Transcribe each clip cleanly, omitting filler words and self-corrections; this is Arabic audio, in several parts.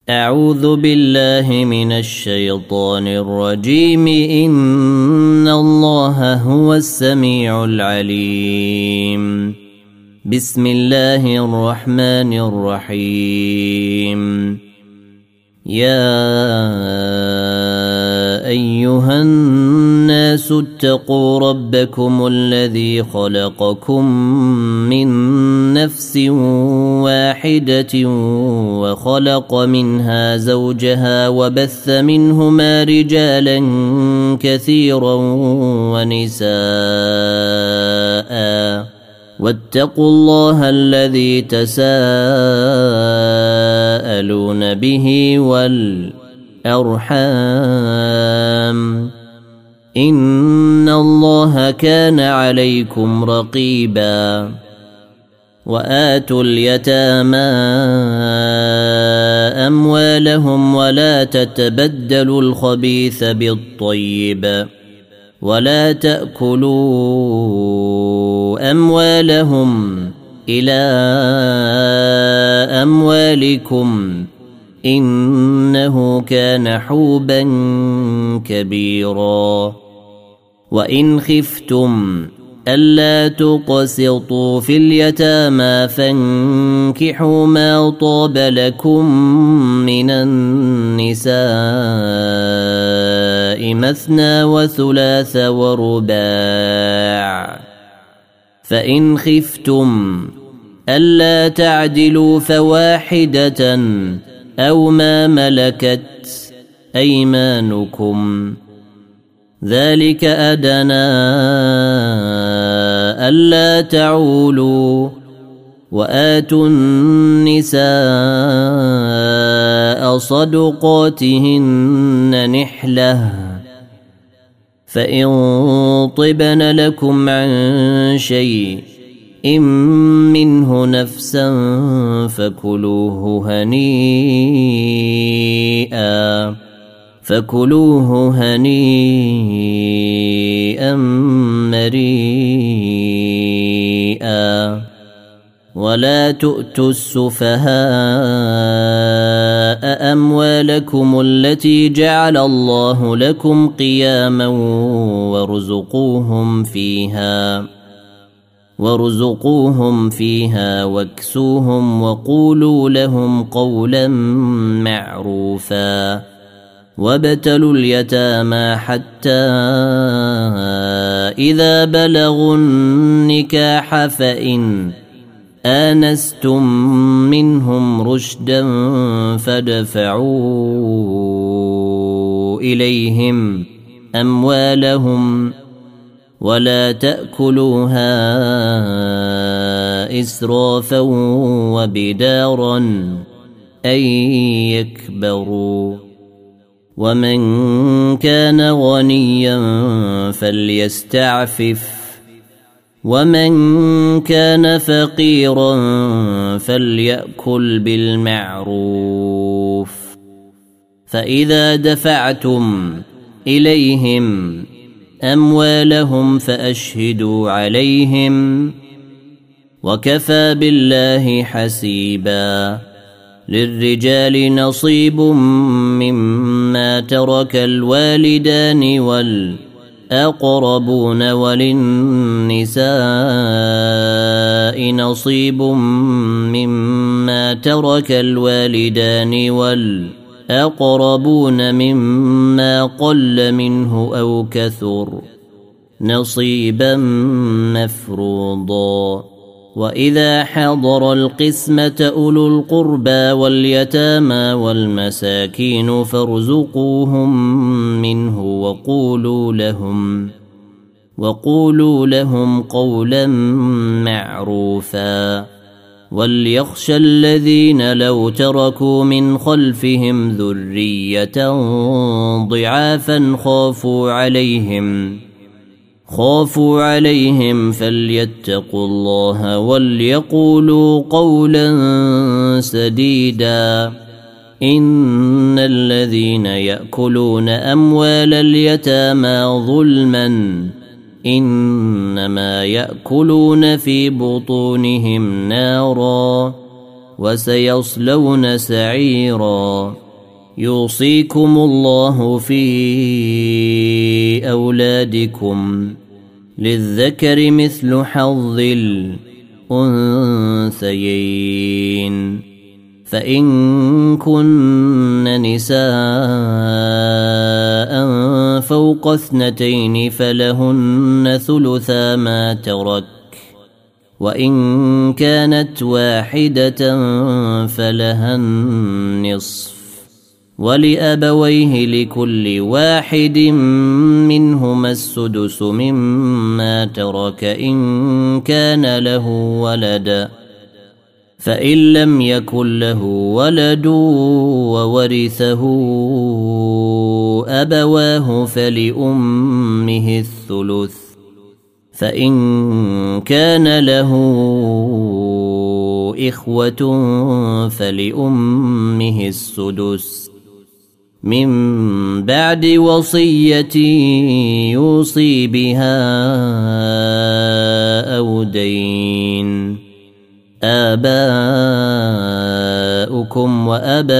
أعوذ بالله من الشيطان الرجيم. إن الله هو السميع العليم. بسم الله الرحمن الرحيم. يا أيها الناس اتقوا ربكم الذي خلقكم من نفس واحدة وخلق منها زوجها وبث منهما رجالا كثيرا ونساء واتقوا الله الذي تساءلون به والأرحام إن الله كان عليكم رقيبا. وآتوا اليتامى أموالهم ولا تتبدلوا الخبيث بالطيب ولا تأكلوا أموالهم إلى أموالكم إنه كان حوبا كبيرا. وإن خفتم ألا تقسطوا في اليتامى فانكحوا ما طاب لكم من النساء مثنى وثلاث ورباع. فإن خفتم ألا تعدلوا فواحدة أو ما ملكت أيمانكم ذلك أدنى ألا تعولوا. وآتوا النساء صدقاتهن نحلة فإن طبن لكم عن شيء منه نفسا فكلوه هنيئا مريئا. ولا تؤتوا السفهاء أموالكم التي جعل الله لكم قياما وارزقوهم فيها واكسوهم وقولوا لهم قولا معروفا. وابتلوا اليتامى حتى إذا بلغوا النكاح فإن آنستم منهم رشدا فادفعوا إليهم أموالهم ولا تأكلوها إسرافا وبدارا أن يكبروا. ومن كان غنيا فليستعفف ومن كان فقيرا فليأكل بالمعروف. فإذا دفعتم إليهم أموالهم فأشهدوا عليهم وكفى بالله حسيبا. للرجال نصيب مما ترك الوالدان والأقربون وللنساء نصيب مما ترك الوالدان والأقربون مما قل منه أو كثر نصيبا مفروضا. وإذا حضر القسمة أولو القربى واليتامى والمساكين فارزقوهم منه وقولوا لهم قولا معروفا. وليخشى الذين لو تركوا من خلفهم ذرية ضعافا خافوا عليهم فليتقوا الله وليقولوا قولا سديدا. إن الذين يأكلون أموال اليتامى ظلما إنما يأكلون في بطونهم نارا وسيصلون سعيرا. يوصيكم الله في أولادكم للذكر مثل حظ الأنثيين، فإن كن نساء فوق 2 فلهن ثلثا ما ترك، وإن كانت واحدة فلها النصف، ولأبويه لكل واحد منهما السدس مما ترك إن كان له ولد، فإن لم يكن له ولد وورثه أبواه فلأمه الثلث، فإن كان له إخوة فلأمه السدس من بعد وصية يوصي بها أو دين. آباؤكم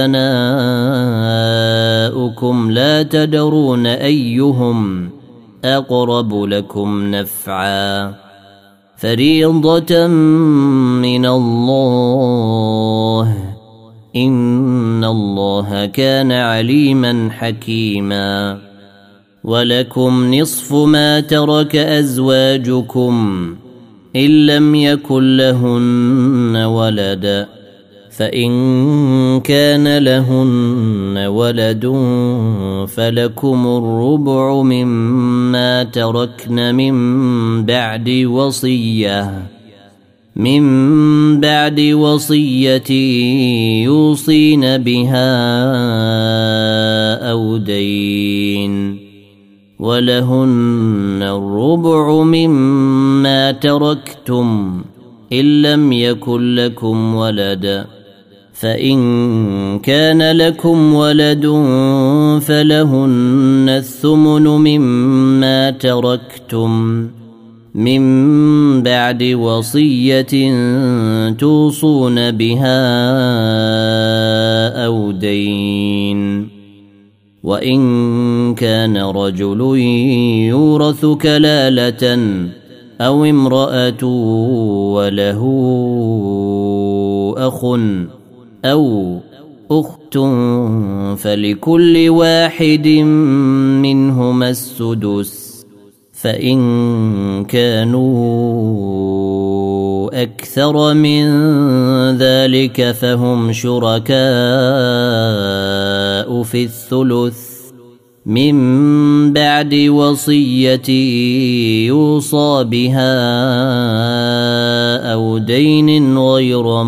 وأبناؤكم لا تدرون أيهم أقرب لكم نفعا، فريضة من الله، إن الله كان عليما حكيما. ولكم نصف ما ترك أزواجكم إن لم يكن لهن ولد، فإن كان لهن ولد فلكم الربع مما تركن من بعد وصية يوصين بها أو دين، ولهن الربع مما تركتم إن لم يكن لكم ولد، فإن كان لكم ولد فلهن الثمن مما تركتم من بعد وصية توصون بها أو دين. وإن كان رجل يورث كلالة أو امرأة وله أخ أو أخت فلكل واحد منهما السدس، فإن كانوا أكثر من ذلك فهم شركاء في الثلث من بعد وصية يوصى بها أو دين غير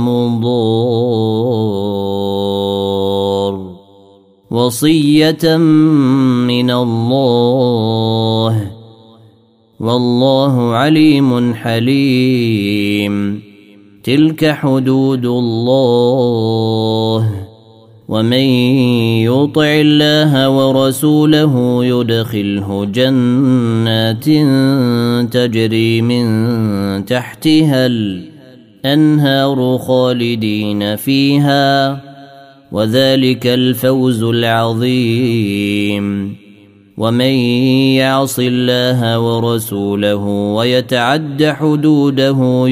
مضار، وصية من الله، والله عليم حليم. تلك حدود الله، ومن يطع الله ورسوله يدخله جنات تجري من تحتها الأنهار خالدين فيها، وذلك الفوز العظيم. ومن يعص الله ورسوله ويتعد حدوده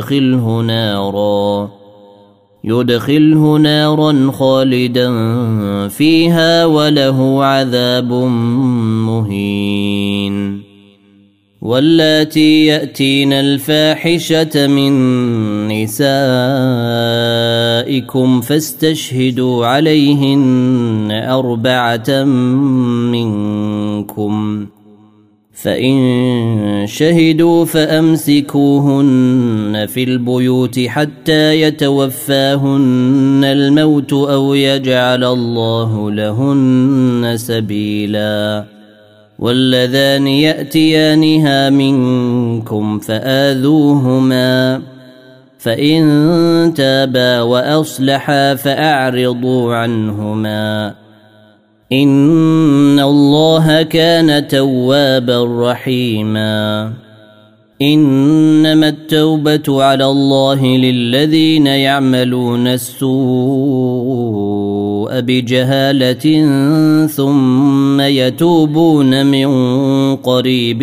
يدخله نارا خالدا فيها وله عذاب مهين. واللاتي يأتين الفاحشة من نسائكم فاستشهدوا عليهن 4 منكم، فإن شهدوا فأمسكوهن في البيوت حتى يتوفاهن الموت أو يجعل الله لهن سبيلا. واللذان يأتيانها منكم فآذوهما، فإن تابا وأصلحا فأعرضوا عنهما، إن الله كان توابا رحيما. إنما التوبة على الله للذين يعملون السوء بجهالة ثم يتوبون من قريب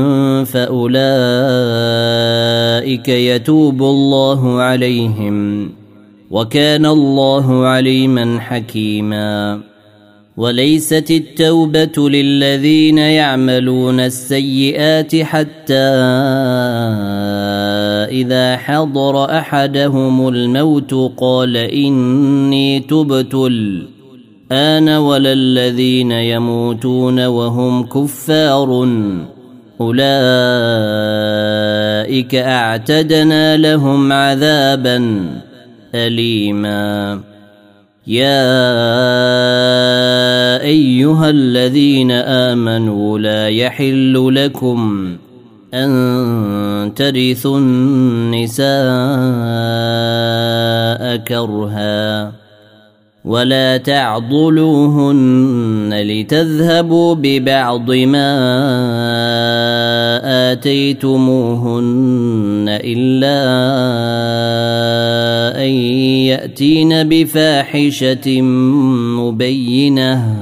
فأولئك يتوب الله عليهم وكان الله عليما حكيما. وليست التوبة للذين يعملون السيئات حتى إذا حضر أحدهم الموت قال إني تبت الآن ولا الذين يموتون وهم كفار أولئك أعتدنا لهم عذابا أليما. يا أيها الذين آمنوا لا يحل لكم أن ترثوا النساء كرها ولا تعضلوهن لتذهبوا ببعض ما آتيتموهن إلا أن يأتين بفاحشة مبينة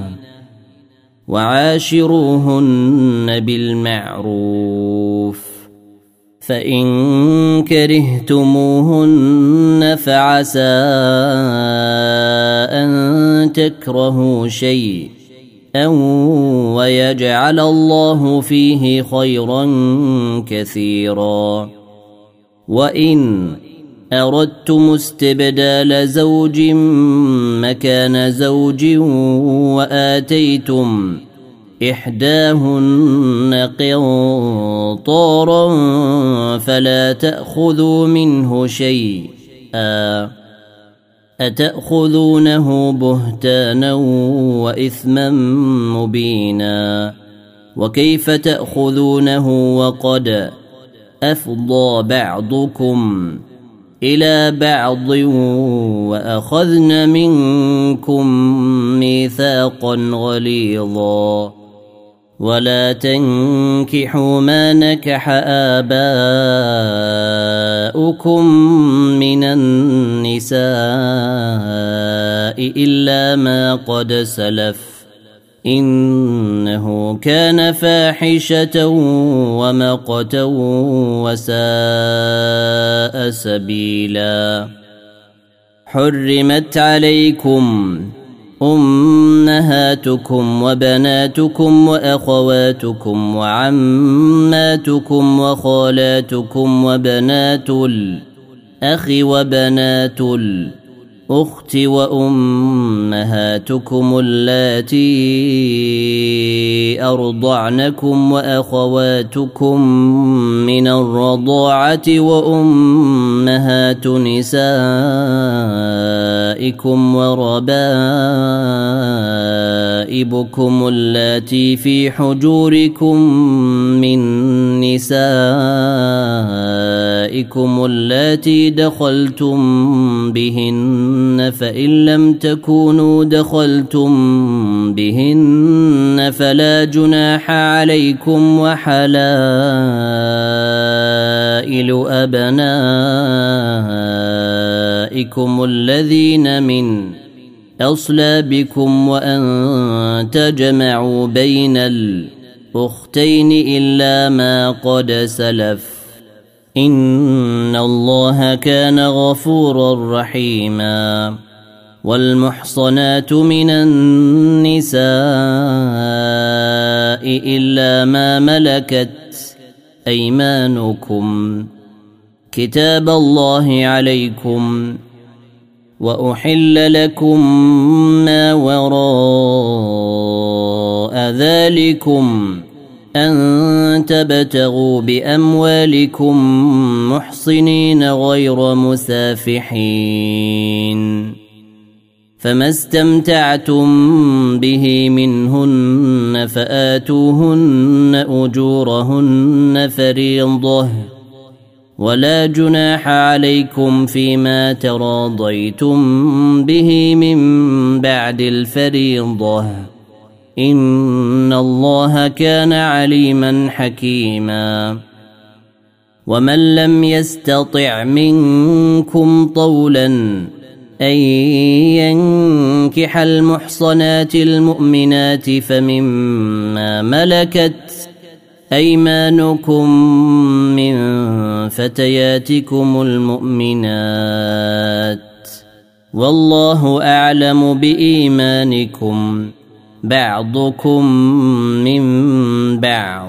وعاشروهن بالمعروف فإن كرهتموهن فعسى أن تكرهوا شيئا ويجعل الله فيه خيرا كثيرا. وإن أردتم استبدال زوج مكان زوج وآتيتم إحداهن قنطارا فلا تأخذوا منه شيئا أتأخذونه بهتانا وإثما مبينا. وكيف تأخذونه وقد أفضى بعضكم إلى بعض وأخذن منكم ميثاقا غليظا. ولا تنكحوا ما نكح آباؤكم من النساء إلا ما قد سلف إنه كان فاحشة ومقتا وساء سبيلا. حرمت عليكم أمهاتكم وبناتكم وأخواتكم وعماتكم وخالاتكم وبنات الأخ وبنات الأخت وأمهاتكم اللاتي أرضعنكم وأخواتكم من الرضاعة وأمهات نسائكم وربائبكم اللاتي في حجوركم من نسائكم اللاتي دخلتم بهن فإن لم تكونوا دخلتم بهن فلا جناح عليكم وحلائل أبنائكم الذين من أصلابكم وأن تجمعوا بين الأختين إلا ما قد سلف إن الله كان غفورا رحيما. والمحصنات من النساء إلا ما ملكت أيمانكم كتاب الله عليكم وأحل لكم ما وراء ذلكم أن تبتغوا بأموالكم محصنين غير مسافحين فما استمتعتم به منهن فآتوهن أجورهن فريضة ولا جناح عليكم فيما تراضيتم به من بعد الفريضة إن الله كان عليما حكيما. ومن لم يستطع منكم طولا أن ينكح المحصنات المؤمنات فمما ملكت أيمانكم من فتياتكم المؤمنات والله أعلم بإيمانكم بعضكم من بعض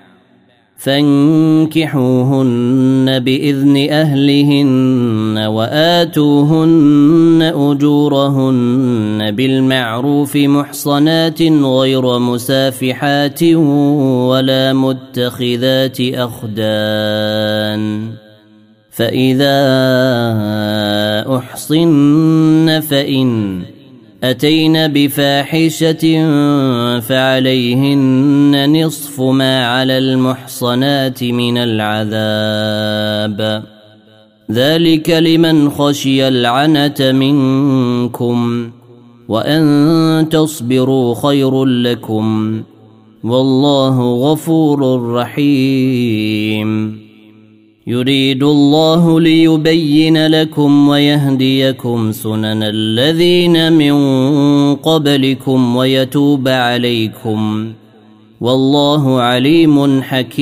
فانكحوهن بإذن أهلهن وآتوهن أجورهن بالمعروف محصنات غير مسافحات ولا متخذات أخدان فإذا أحصن فإن أتين بفاحشة فعليهن نصف ما على المحصنات من العذاب ذلك لمن خشي العنة منكم وأن تصبروا خير لكم والله غفور رحيم يريد الله ليبين لكم ويهديكم سنن الذين من قبلكم ويتوب عليكم والله عليم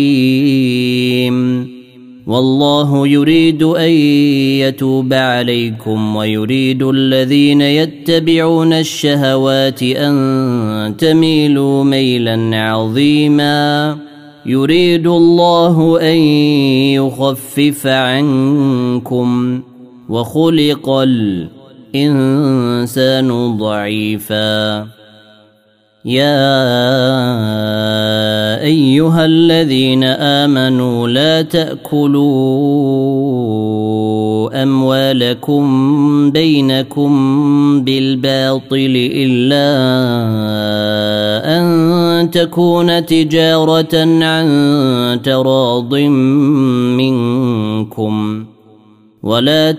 حكيم والله يريد أن يتوب عليكم ويريد الذين يتبعون الشهوات أن تميلوا ميلا عظيما يريد الله أن يخفف عنكم وخلق الإنسان ضعيفا يا أيها الذين آمنوا لا تأكلوا أموالكم بينكم بالباطل إلا أن تكون تجارة عن تراض منكم ولا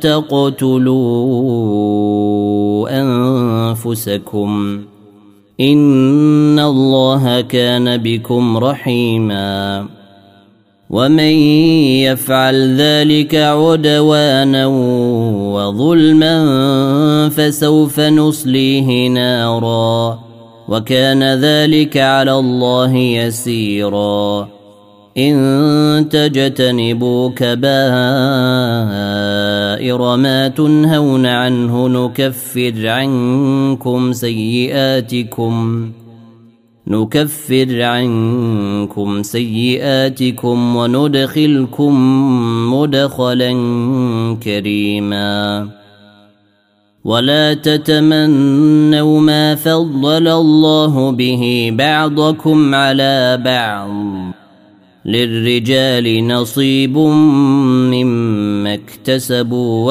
تقتلوا أنفسكم إن الله كان بكم رحيما ومن يفعل ذلك عدوانا وظلما فسوف نصليه نارا وكان ذلك على الله يسيرا إن تجتنبوا كبائر ما تنهون عنه نكفر عنكم سيئاتكم وندخلكم مدخلا كريما ولا تتمنوا ما فضل الله به بعضكم على بعض للرجال نصيب مما اكتسبوا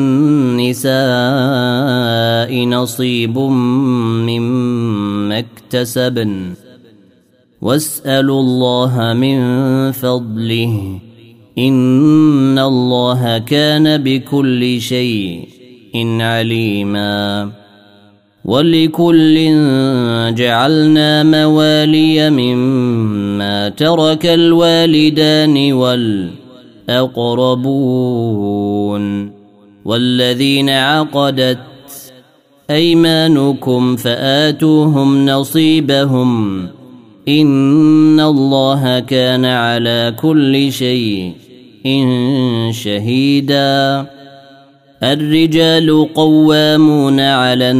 وللنساء نصيب مما اكتسبن واسألوا الله من فضله إن الله كان بكل شيء عليما ولكل جعلنا موالي مما ترك الوالدان والأقربون والذين عقدت أيمانكم فآتوهم نصيبهم إن الله كان على كل شيء شهيدا الرجال قوامون على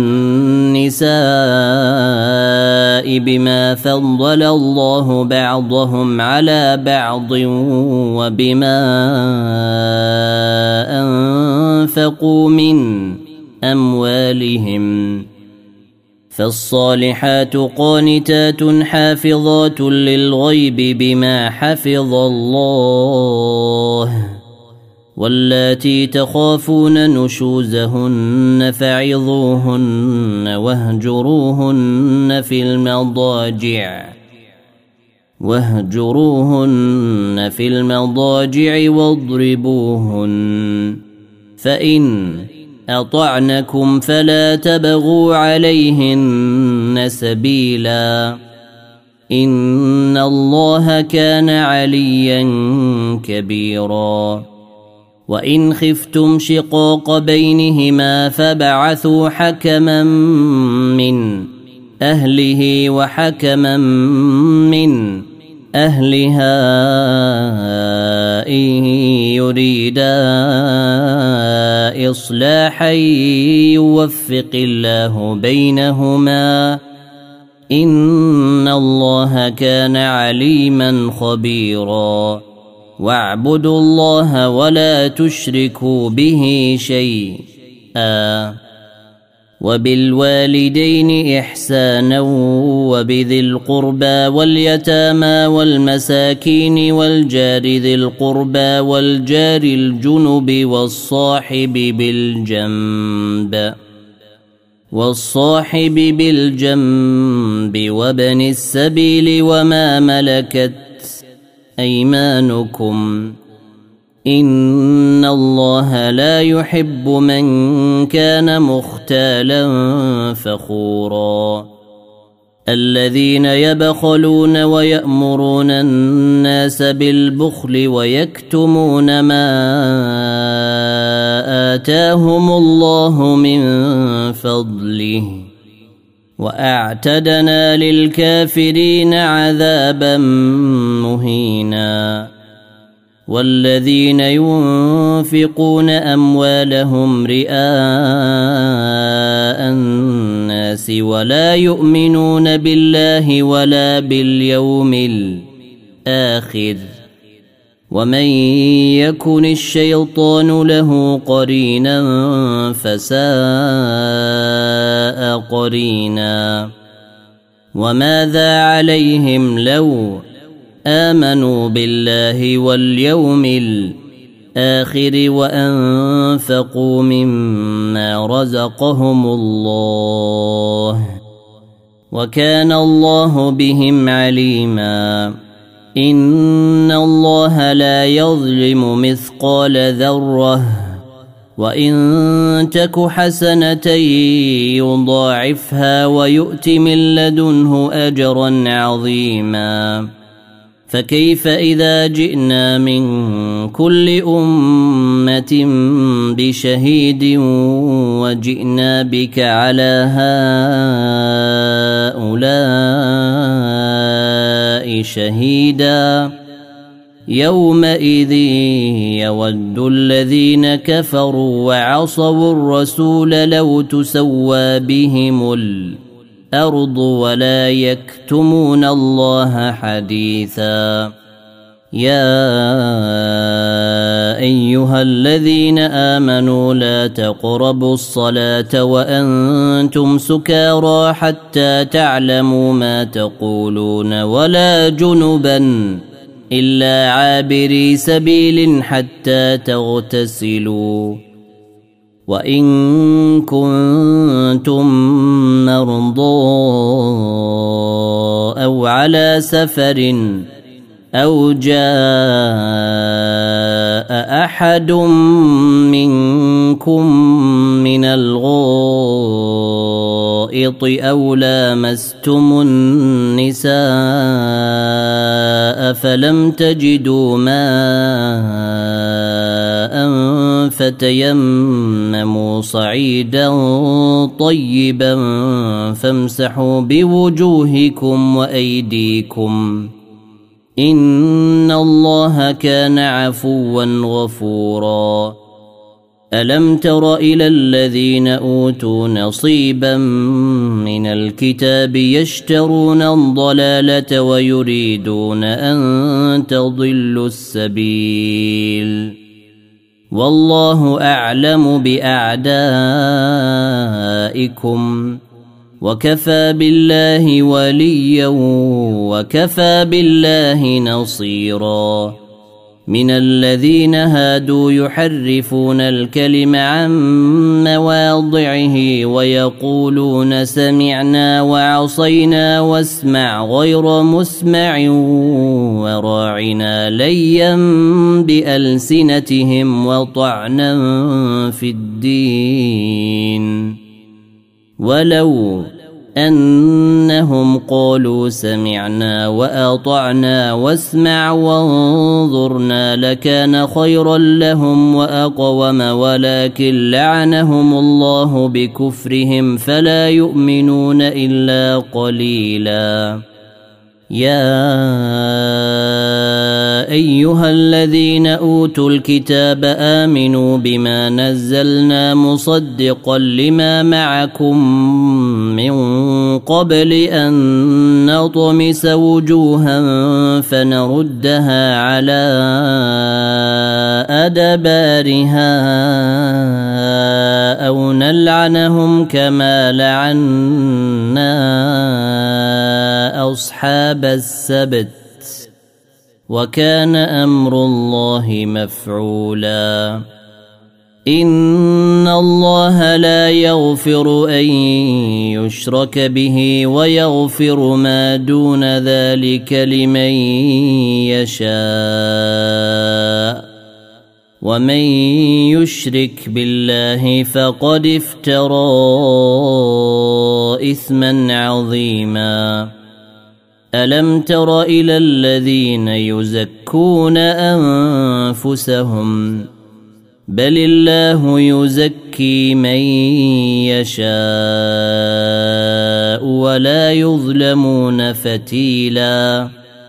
النساء بما فضل الله بعضهم على بعض وبما أنفقوا من أموالهم فالصالحات قانتات حافظات للغيب بما حفظ الله واللاتي تخافون نشوزهن فعظوهن واهجروهن في المضاجع واضربوهن فإن أطعنكم فلا تبغوا عليهن سبيلا إن الله كان عليا كبيرا وإن خفتم شقاق بينهما فبعثوا حكما من أهله وحكما من أهلها إن يريدا إصلاحا يوفق الله بينهما إن الله كان عليما خبيرا واعبدوا الله ولا تشركوا به شيئا وبالوالدين إحسانا وبذي القربى واليتامى والمساكين والجار ذي القربى والجار الجنب والصاحب بالجنب وابن السبيل وما ملكت أيمانكم إن الله لا يحب من كان مختالا فخورا الذين يبخلون ويأمرون الناس بالبخل ويكتمون ما آتاهم الله من فضله وأعتدنا للكافرين عذابا مهينا والذين ينفقون أموالهم رئاء الناس ولا يؤمنون بالله ولا باليوم الآخر ومن يكن الشيطان له قرينا فساء قرينا وماذا عليهم لو آمنوا بالله واليوم الآخر وأنفقوا مما رزقهم الله وكان الله بهم عليما إن الله لا يظلم مثقال ذرة وإن تك حسنة يضاعفها ويؤت من لدنه أجرا عظيما فكيف إذا جئنا من كل أمة بشهيد وجئنا بك على هؤلاء شهيدا يومئذ يود الذين كفروا وعصوا الرسول لو تسوى بهم الأرض ولا يكتمون الله حديثا يا أيها الذين آمنوا لا تقربوا الصلاة وأنتم سكارى حتى تعلموا ما تقولون ولا جنبا إلا عابري سبيل حتى تغتسلوا وإن كنتم مرضى أو على سفر أو جاء أحد منكم من الغائط أو لامستم النساء فلم تجدوا ماء فتيمموا صعيدا طيبا فامسحوا بوجوهكم وأيديكم إن الله كان عفوا غفورا ألم تر إلى الذين أوتوا نصيبا من الكتاب يشترون الضلالة ويريدون أن تضلوا السبيل والله أعلم بأعدائكم وكفى بالله وليا وكفى بالله نصيرا من الذين هادوا يحرفون الكلم عن مواضعه ويقولون سمعنا وعصينا واسمع غير مسمع وراعنا ليا بألسنتهم وطعنا في الدين ولو أنهم قالوا سمعنا وأطعنا واسمع وانظرنا لكان خيرا لهم وأقوم ولكن لعنهم الله بكفرهم فلا يؤمنون إلا قليلا. يا أيها الذين أوتوا الكتاب آمنوا بما نزلنا مصدقا لما معكم من قبل أن نطمس وجوها فنردها على أدبارها أو نلعنهم كما لعنا أصحاب السبت وكان أمر الله مفعولا. إن الله لا يغفر أن يشرك به ويغفر ما دون ذلك لمن يشاء ومن يشرك بالله فقد افترى إثما عظيما. ألم تر إلى الذين يزكون أنفسهم بل الله يزكي من يشاء ولا يظلمون فتيلا.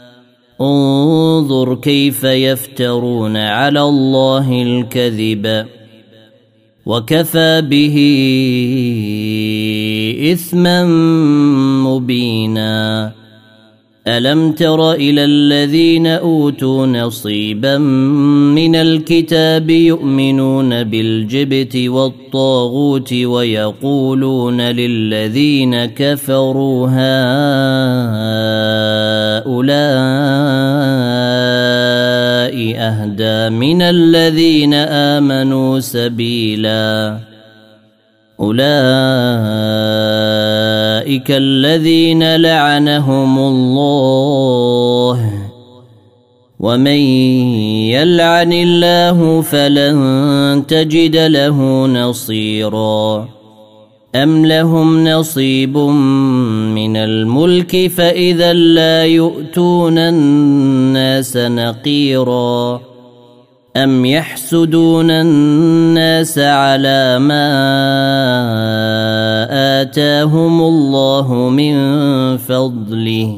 انظر كيف يفترون على الله الكذب وكفى به إثما مبينا. ألم تر إلى الذين أوتوا نصيبا من الكتاب يؤمنون بالجبت والطاغوت ويقولون للذين كفروا هؤلاء أهدى من الذين آمنوا سبيلا. أولئك الذين لعنهم الله ومن يلعن الله فلن تجد له نصيرا. أم لهم نصيب من الملك فإذا لا يؤتون الناس نقيرا. أم يحسدون الناس على ما آتاهم الله من فضله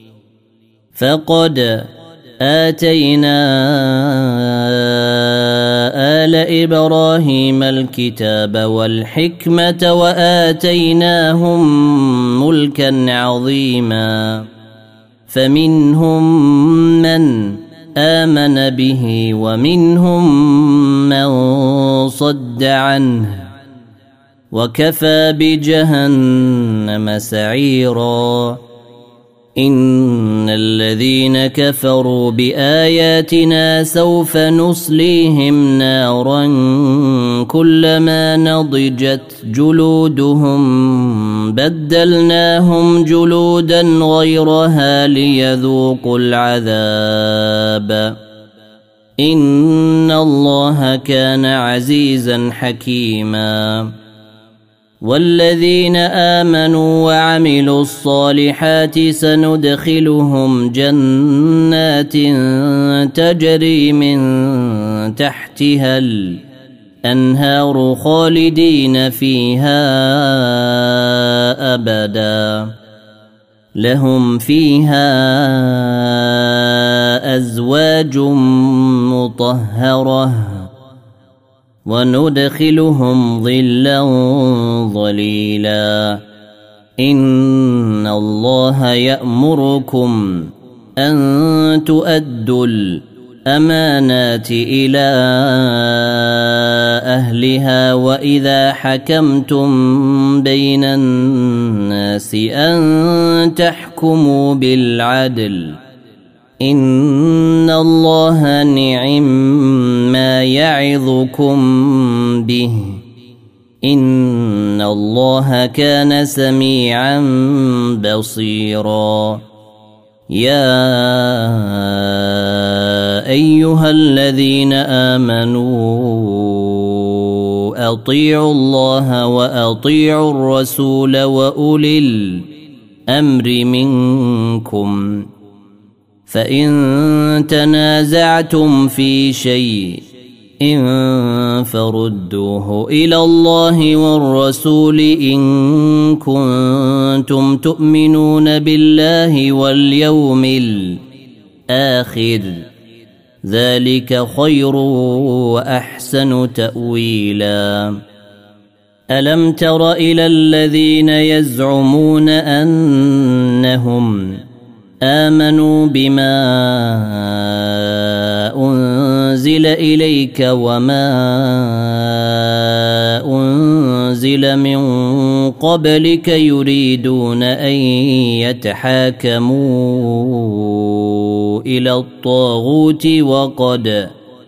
فقد آتينا آل إبراهيم الكتاب والحكمة وآتيناهم ملكا عظيما. فمنهم من آمن به ومنهم من صد عنه وكفى بجهنم سعيرا. إن الذين كفروا بآياتنا سوف نصليهم نارا كلما نضجت جلودهم بدلناهم جلودا غيرها ليذوقوا العذاب. إن الله كان عزيزا حكيما. والذين آمنوا وعملوا الصالحات سندخلهم جنات تجري من تحتها الأنهار خالدين فيها أبدا لهم فيها أزواج مطهرة وندخلهم ظلا ظليلا. إن الله يأمركم أن تؤدوا الأمانات إلى أهلها وإذا حكمتم بين الناس أن تحكموا بالعدل. إن الله نعم ما يعظكم به. إن الله كان سميعا بصيرا. يا أيها الذين آمنوا أطيعوا الله وأطيعوا الرسول وأولي الأمر منكم فإن تنازعتم في شيء فردوه إلى الله والرسول إن كنتم تؤمنون بالله واليوم الآخر ذلك خير وأحسن تأويلا ألم تر إلى الذين يزعمون أنهم آمنوا بما أنزل إليك وما أنزل من قبلك يريدون أن يتحاكموا إلى الطاغوت وقد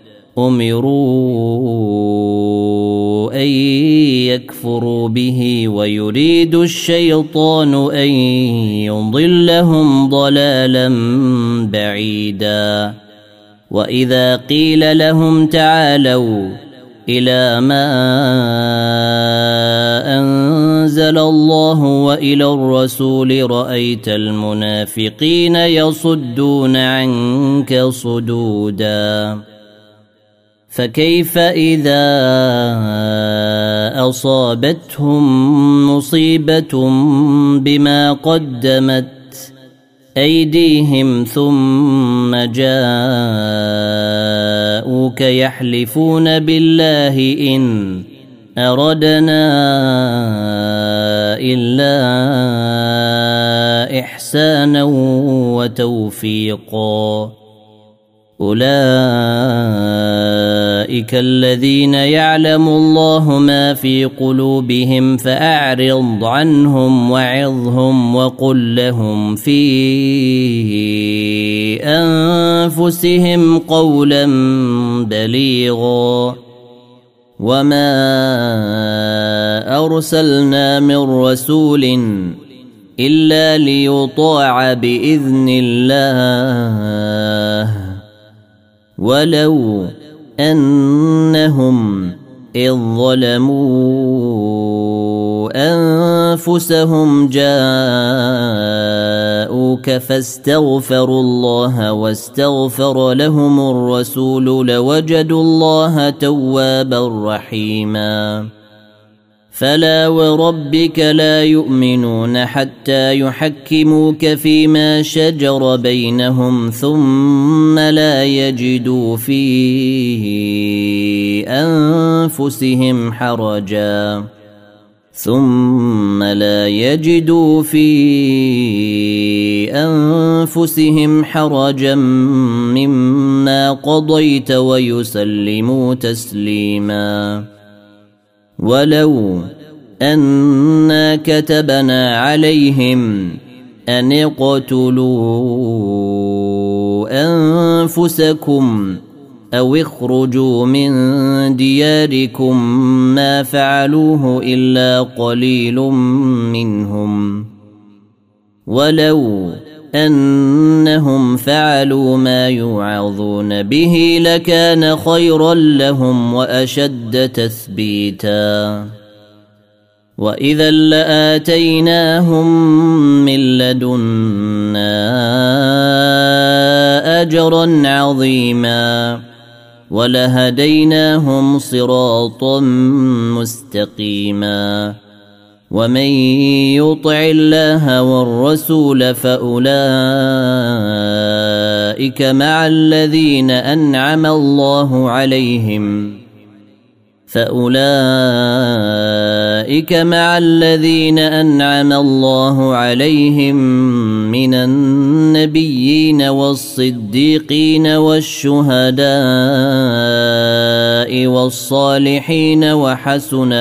أمروا أن يكفروا به ويريد الشيطان أن يضلهم ضلالا بعيدا وإذا قيل لهم تعالوا إلى ما أنزل الله وإلى الرسول رأيت المنافقين يصدون عنك صدودا فكيف إذا أصابتهم مصيبة بما قدمت أيديهم ثم جاءوك يحلفون بالله إن أردنا إلا إحسانا وتوفيقا أولئك الذين يعلم الله ما في قلوبهم فأعرض عنهم وعظهم وقل لهم في أنفسهم قولا بليغا وما أرسلنا من رسول إلا ليطاع بإذن الله ولو أنهم إذ ظلموا أنفسهم جاءوك فاستغفروا الله واستغفر لهم الرسول لوجدوا الله توابا رحيما فلا وربك لا يؤمنون حتى يحكموك فيما شجر بينهم ثم لا يجدوا في أنفسهم حرجا مما قضيت ويسلموا تسليما ولو أنا كتبنا عليهم أن اقتلوا أنفسكم أو اخرجوا من دياركم ما فعلوه إلا قليل منهم ولو أنهم فعلوا ما يوعظون به لكان خيرا لهم وأشد تثبيتا وإذا لآتيناهم من لدنا أجرا عظيما ولهديناهم صراطا مستقيما ومن يطع الله والرسول فأولئك مع الذين أنعم الله عليهم من النبيين والصديقين والشهداء والصالحين وحسن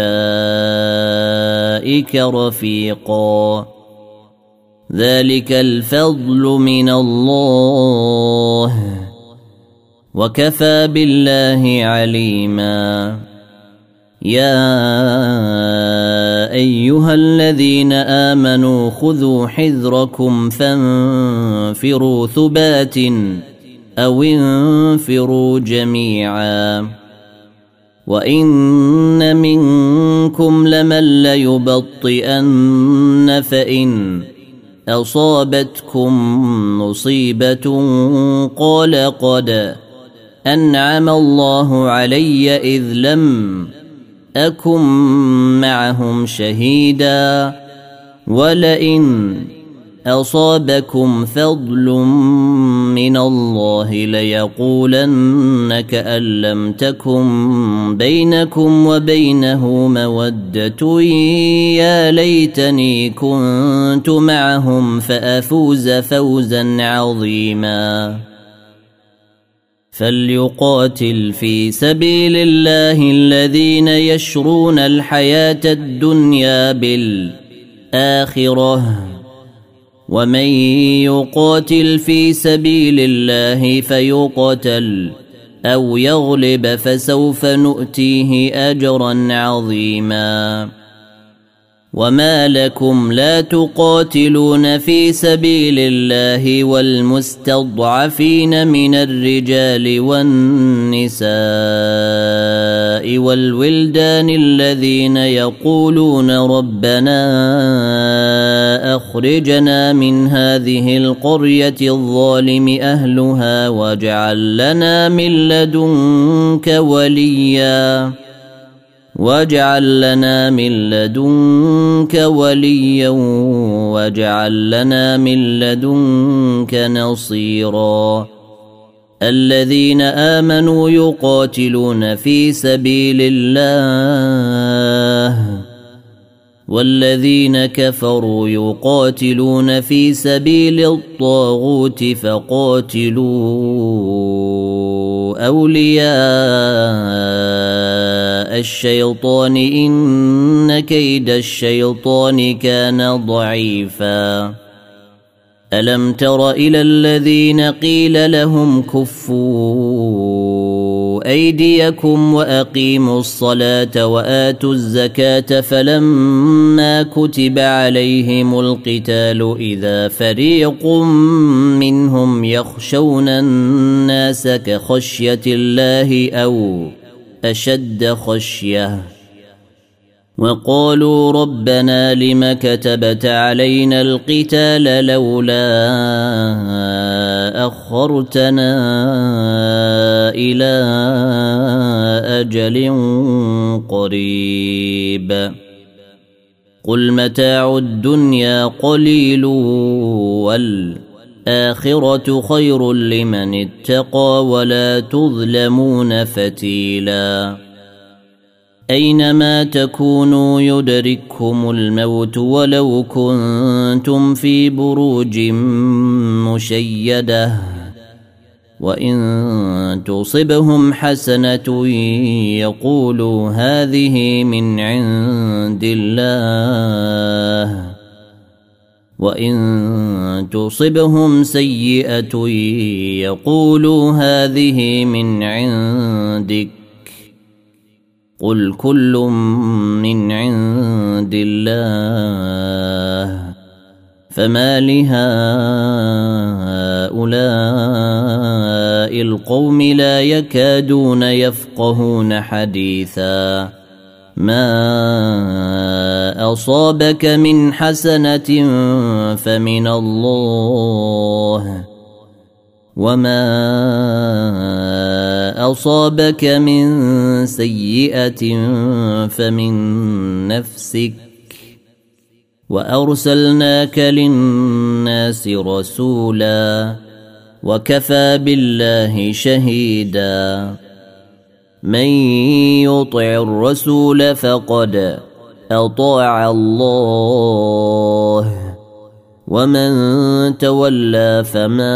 أولئك رفيقا ذلك الفضل من الله وكفى بالله عليما يا أيها الذين آمنوا خذوا حذركم فانفروا ثبات أو انفروا جميعا وإن منكم لمن ليبطئن فإن أصابتكم مصيبة قال قد أنعم الله علي إذ لم أكن معهم شهيدا ولئن أصابكم فضل من الله ليقولن كأن لم تكن بينكم وبينه مودة يا ليتني كنت معهم فأفوز فوزا عظيما فليقاتل في سبيل الله الذين يشرون الحياة الدنيا بالآخرة ومن يقاتل في سبيل الله فيقتل أو يغلب فسوف نؤتيه أجرا عظيما وما لكم لا تقاتلون في سبيل الله والمستضعفين من الرجال والنساء والولدان الذين يقولون ربنا أخرجنا من هذه القرية الظالم أهلها واجعل لنا من لدنك وليا واجعل لنا من لدنك وليا واجعل لنا من لدنك نصيرا الذين آمنوا يقاتلون في سبيل الله والذين كفروا يقاتلون في سبيل الطاغوت فقاتلوا أولياء الشيطان إن كيد الشيطان كان ضعيفا ألم تر إلى الذين قيل لهم كفوا أيديكم وأقيموا الصلاة وآتوا الزكاة فلما كتب عليهم القتال إذا فريق منهم يخشون الناس كخشية الله أو أشد خشية وقالوا ربنا لم كتبت علينا القتال لولا أخرتنا إلى أجل قريب قل متاع الدنيا قليل والآخرة خير لمن اتقى ولا تظلمون فتيلا أينما تكونوا يدرككم الموت ولو كنتم في بروج مشيدة وإن تصبهم حسنة يقولوا هذه من عند الله وإن تصبهم سيئة يقولوا هذه من عندك قل كل من عند الله فما لهؤلاء القوم لا يكادون يفقهون حديثا ما أصابك من حسنة فمن الله وما أصابك من سيئة فمن نفسك وأرسلناك للناس رسولا وكفى بالله شهيدا من يطع الرسول فقد أطاع الله ومن تولى فما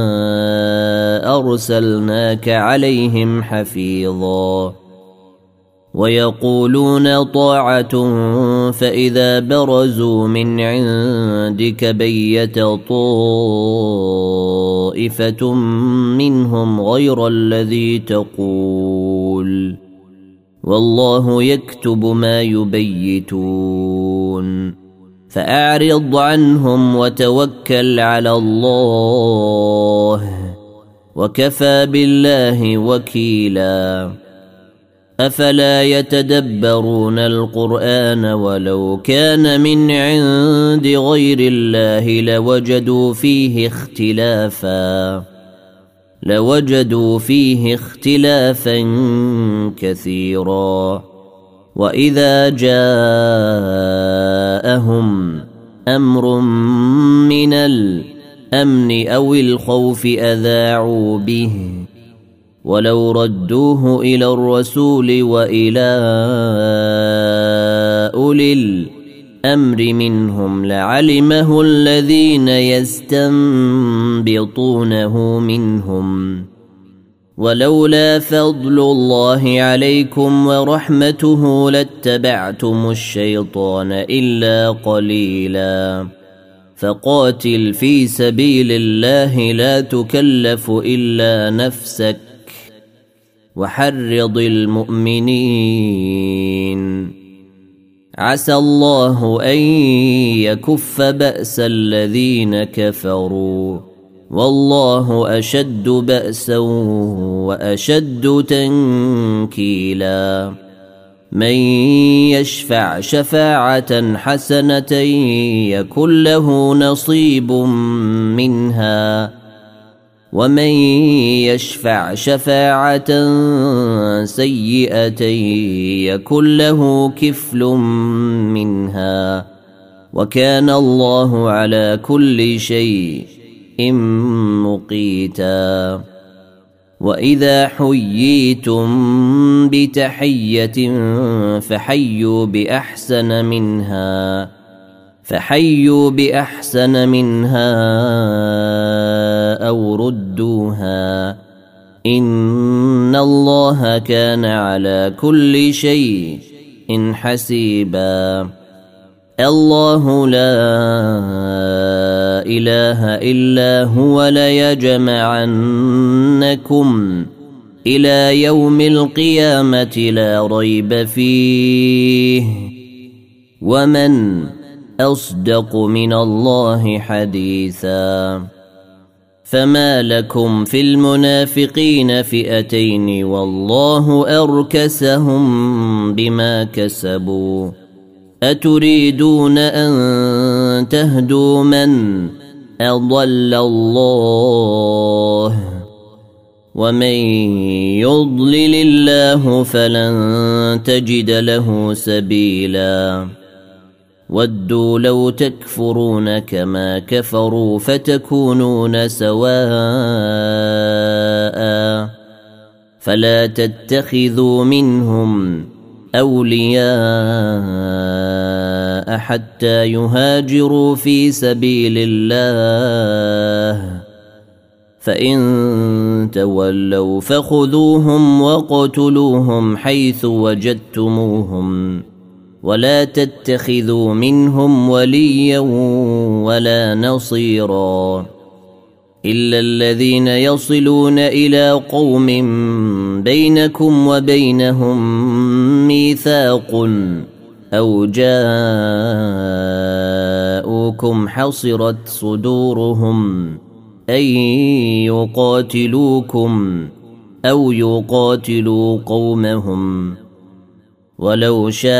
أرسلناك عليهم حفيظا ويقولون طاعة فإذا برزوا من عندك بيت طائفة منهم غير الذي تقول والله يكتب ما يبيتون فأعرض عنهم وتوكل على الله وكفى بالله وكيلا أفلا يتدبرون القرآن ولو كان من عند غير الله لوجدوا فيه اختلافا كثيرا. وإذا جاءهم أمر من الأمن أو الخوف أذاعوا به ولو ردوه إلى الرسول وإلى أولي الأمر منهم لعلمه الذين يستنبطونه منهم ولولا فضل الله عليكم ورحمته لاتبعتم الشيطان إلا قليلا. فقاتل في سبيل الله لا تكلف إلا نفسك وحرض المؤمنين عسى الله أن يكف بأس الذين كفروا والله أشد بأسا وأشد تنكيلا. من يشفع شفاعة حسنة يكن له نصيب منها ومن يشفع شفاعة سيئة يكن له كفل منها وكان الله على كل شيء مقيتا. وإذا حييتم بتحية فحيوا بأحسن منها أو ردوها إن الله كان على كل شيء حسيبا. الله لا إله إلا هو ليجمعنكم إلى يوم القيامة لا ريب فيه ومن أصدق من الله حديثا. فما لكم في المنافقين فئتين والله أركسهم بما كسبوا أتريدون أن تهدوا من أضل الله ومن يضلل الله فلن تجد له سبيلا. ودوا لو تكفرون كما كفروا فتكونون سواء فلا تتخذوا منهم أولياء حتى يهاجروا في سبيل الله فإن تولوا فخذوهم وقتلوهم حيث وجدتموهم ولا تتخذوا منهم وليا ولا نصيرا إلا الذين يصلون إلى قوم بينكم وبينهم ميثاق أو جاءوكم حصرت صدورهم أن يقاتلوكم أو يقاتلوا قومهم ولو شاء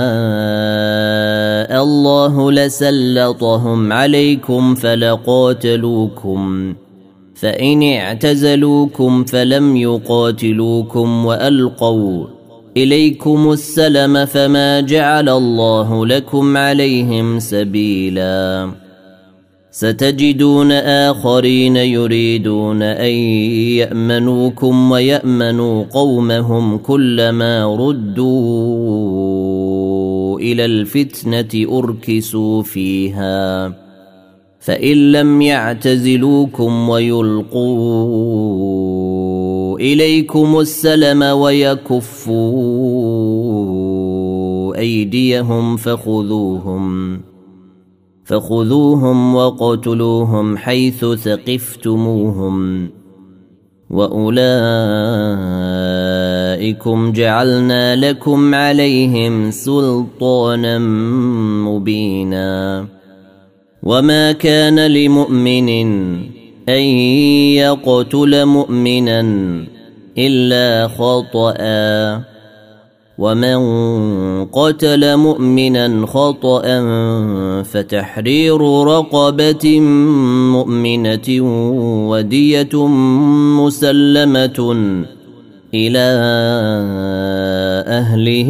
الله لسلطهم عليكم فلقاتلوكم فإن اعتزلوكم فلم يقاتلوكم وألقوا إليكم السلم فما جعل الله لكم عليهم سبيلا. ستجدون آخرين يريدون أن يأمنوكم ويأمنوا قومهم كلما ردوا إلى الفتنة أركسوا فيها فإن لم يعتزلوكم ويلقوا إليكم السلم ويكفوا أيديهم فخذوهم وقتلوهم حيث ثقفتموهم وأولئكم جعلنا لكم عليهم سلطانا مبينا. وما كان لمؤمن أن يقتل مؤمنا إلا خطأ ومن قتل مؤمنا خطأ فتحرير رقبة مؤمنة ودية مسلمة إلى أهله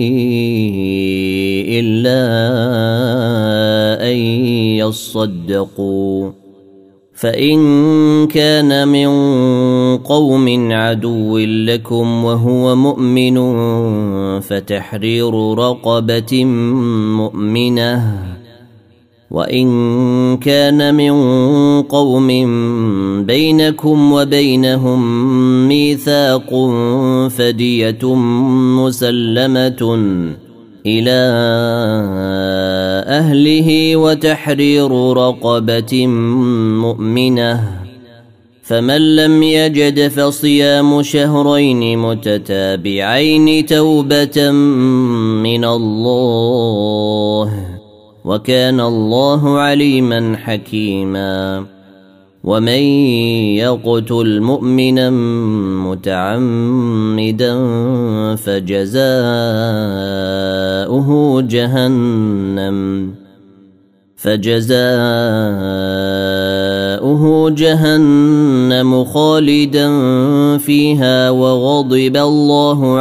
إلا أن يصدقوا فإن كان من قوم عدو لكم وهو مؤمن فتحرير رقبة مؤمنة وإن كان من قوم بينكم وبينهم ميثاق فدية مسلمة إلى أهله وتحرير رقبة مؤمنة فمن لم يجد فصيام شهرين متتابعين توبة من الله وكان الله عليما حكيما ومن يقتل مؤمنا متعمدا فجزاؤه جهنم خالدا فيها وغضب الله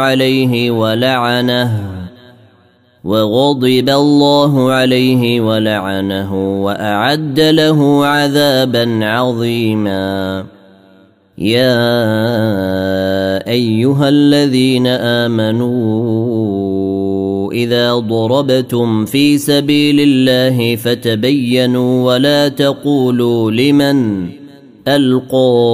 عليه ولعنه وأعد له عذابا عظيما يا أيها الذين آمنوا إذا ضربتم في سبيل الله فتبينوا ولا تقولوا لمن ألقى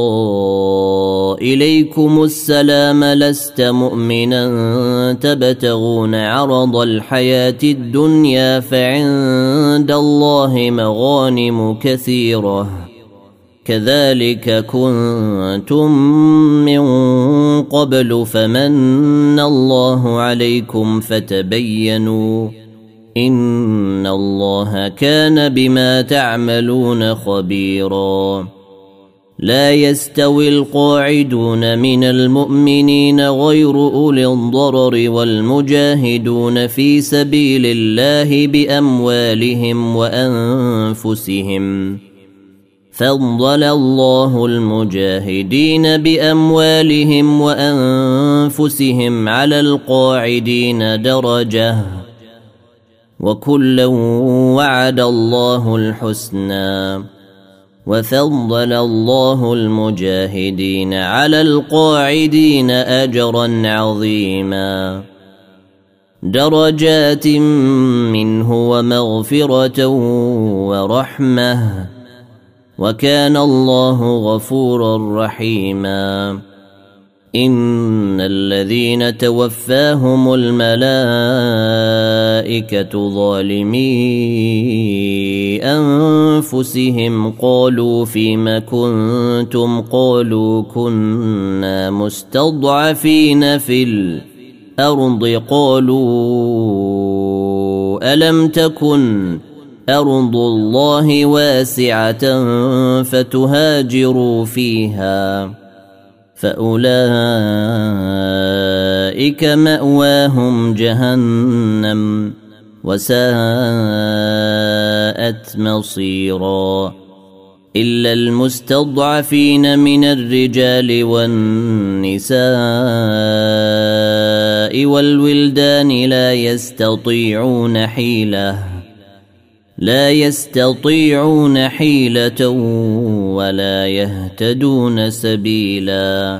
إليكم السلام لست مؤمنا تبتغون عرض الحياة الدنيا فعند الله مغانم كثيرة كذلك كنتم من قبل فمن الله عليكم فتبينوا إن الله كان بما تعملون خبيرا لا يستوي القاعدون من المؤمنين غير أولي الضرر والمجاهدون في سبيل الله بأموالهم وأنفسهم فضل الله المجاهدين بأموالهم وأنفسهم على القاعدين درجة وكلا وعد الله الحسنى وفضل الله المجاهدين على القاعدين أجرا عظيما درجات منه ومغفرة ورحمة وكان الله غفورا رحيما إن الذين توفاهم الملائكة ظالمي أنفسهم قالوا فيم كنتم قالوا كنا مستضعفين في الأرض قالوا ألم تكن أرض الله واسعة فتهاجروا فيها فأولئك مأواهم جهنم وساءت مصيرا إلا المستضعفين من الرجال والنساء والولدان لا يستطيعون حيلة ولا يهتدون سبيلا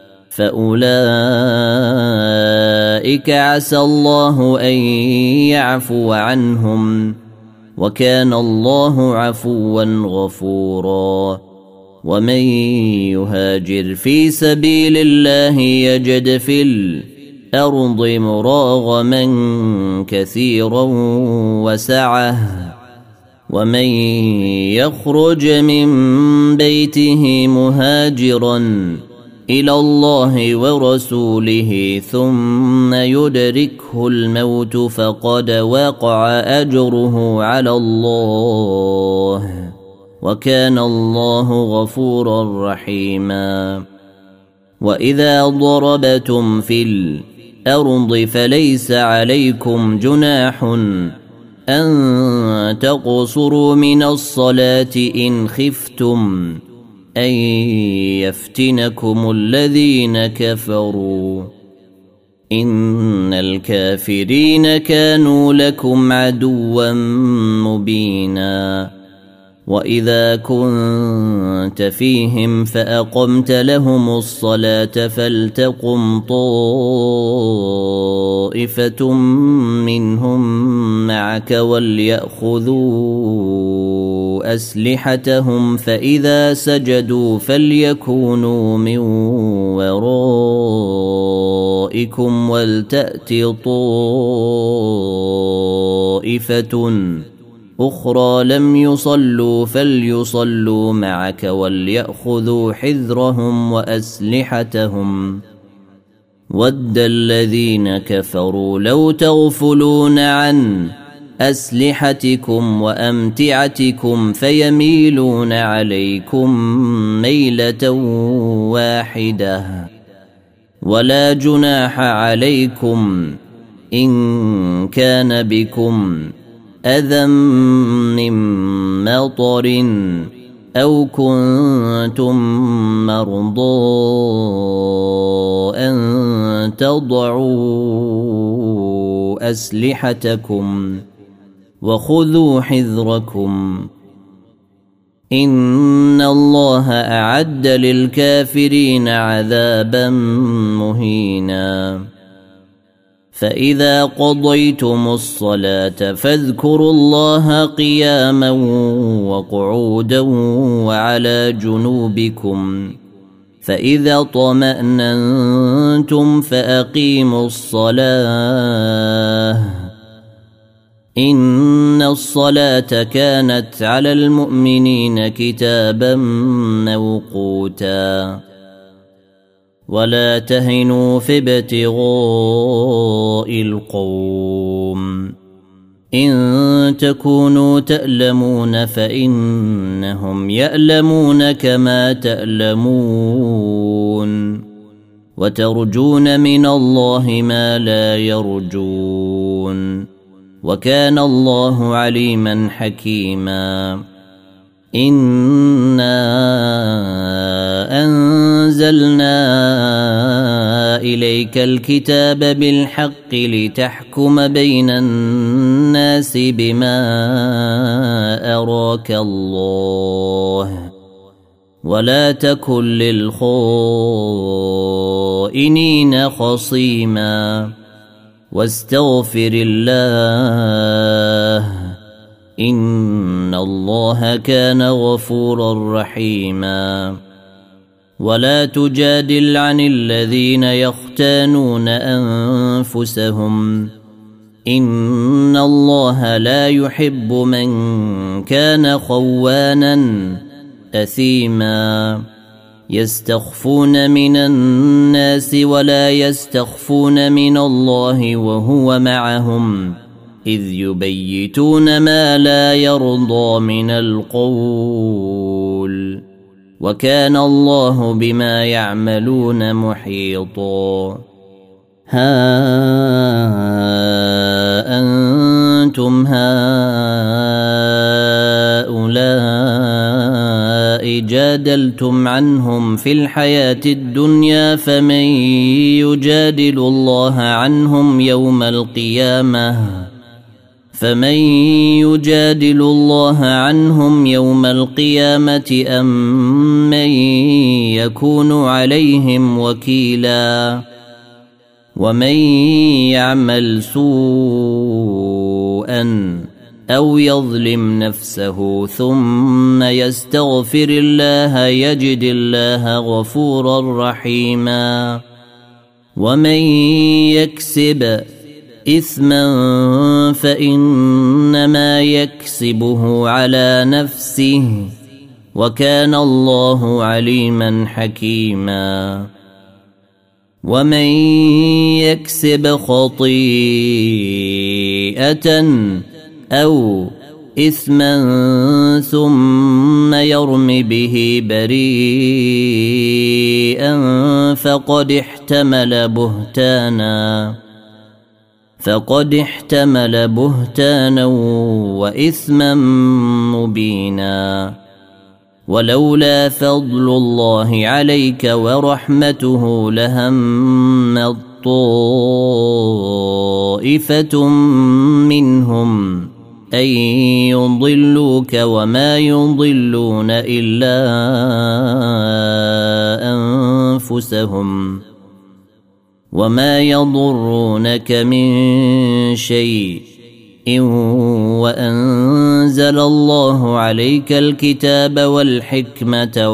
فأولئك عسى الله أن يعفو عنهم وكان الله عفوا غفورا ومن يهاجر في سبيل الله يجد في الأرض مراغما كثيرا وسعة ومن يخرج من بيته مهاجرا إلى الله ورسوله ثم يدركه الموت فقد وقع أجره على الله وكان الله غفورا رحيما وإذا ضربتم في الأرض فليس عليكم جناح أن تقصروا من الصلاة إن خفتم أن يفتنكم الذين كفروا إن الكافرين كانوا لكم عدوا مبينا وإذا كنت فيهم فأقمت لهم الصلاة فلتقم طائفة منهم معك وليأخذوا أسلحتهم فإذا سجدوا فليكونوا من ورائكم ولتأت طائفة أخرى لم يصلوا فليصلوا معك وليأخذوا حذرهم وأسلحتهم ود الذين كفروا لو تغفلون عن أسلحتكم وأمتعتكم فيميلون عليكم ميلة واحدة ولا جناح عليكم إن كان بكم أذى من مطر أو كنتم مرضى أن تضعوا أسلحتكم وخذوا حذركم إن الله أعد للكافرين عذابا مهينا فإذا قضيتم الصلاة فاذكروا الله قياما وقعودا وعلى جنوبكم فإذا طمأننتم فأقيموا الصلاة إن الصلاة كانت على المؤمنين كتابا موقوتا ولا تهنوا في ابتغاء القوم إن تكونوا تألمون فإنهم يألمون كما تألمون وترجون من الله ما لا يرجون وكان الله عليما حكيما إنا أنزلنا إليك الكتاب بالحق لتحكم بين الناس بما أراك الله ولا تكن للخائنين خصيما واستغفر الله إن الله كان غفورا رحيما ولا تجادل عن الذين يختانون أنفسهم إن الله لا يحب من كان خوانا أثيما يستخفون من الناس ولا يستخفون من الله وهو معهم إذ يبيتون ما لا يرضى من القول وكان الله بما يعملون محيطا ها أنتم هؤلاء جادلتم عنهم في الحياة الدنيا فمن يجادل الله عنهم يوم القيامة أم من يكون عليهم وكيلا ومن يعمل سوءا أو يظلم نفسه ثم يستغفر الله يجد الله غفورا رحيما ومن يكسب إثما فإنما يكسبه على نفسه وكان الله عليما حكيما ومن يكسب خطيئة أو إثما ثم يرم به بريئا شيئا فقد احتمل بهتانا وإثما مبينا. ولولا فضل الله عليك ورحمته لهمت طائفة منهم أن يضلوك وما يضلون إلا أنفسهم وما يضرونك من شيء وأنزل الله عليك الكتاب والحكمة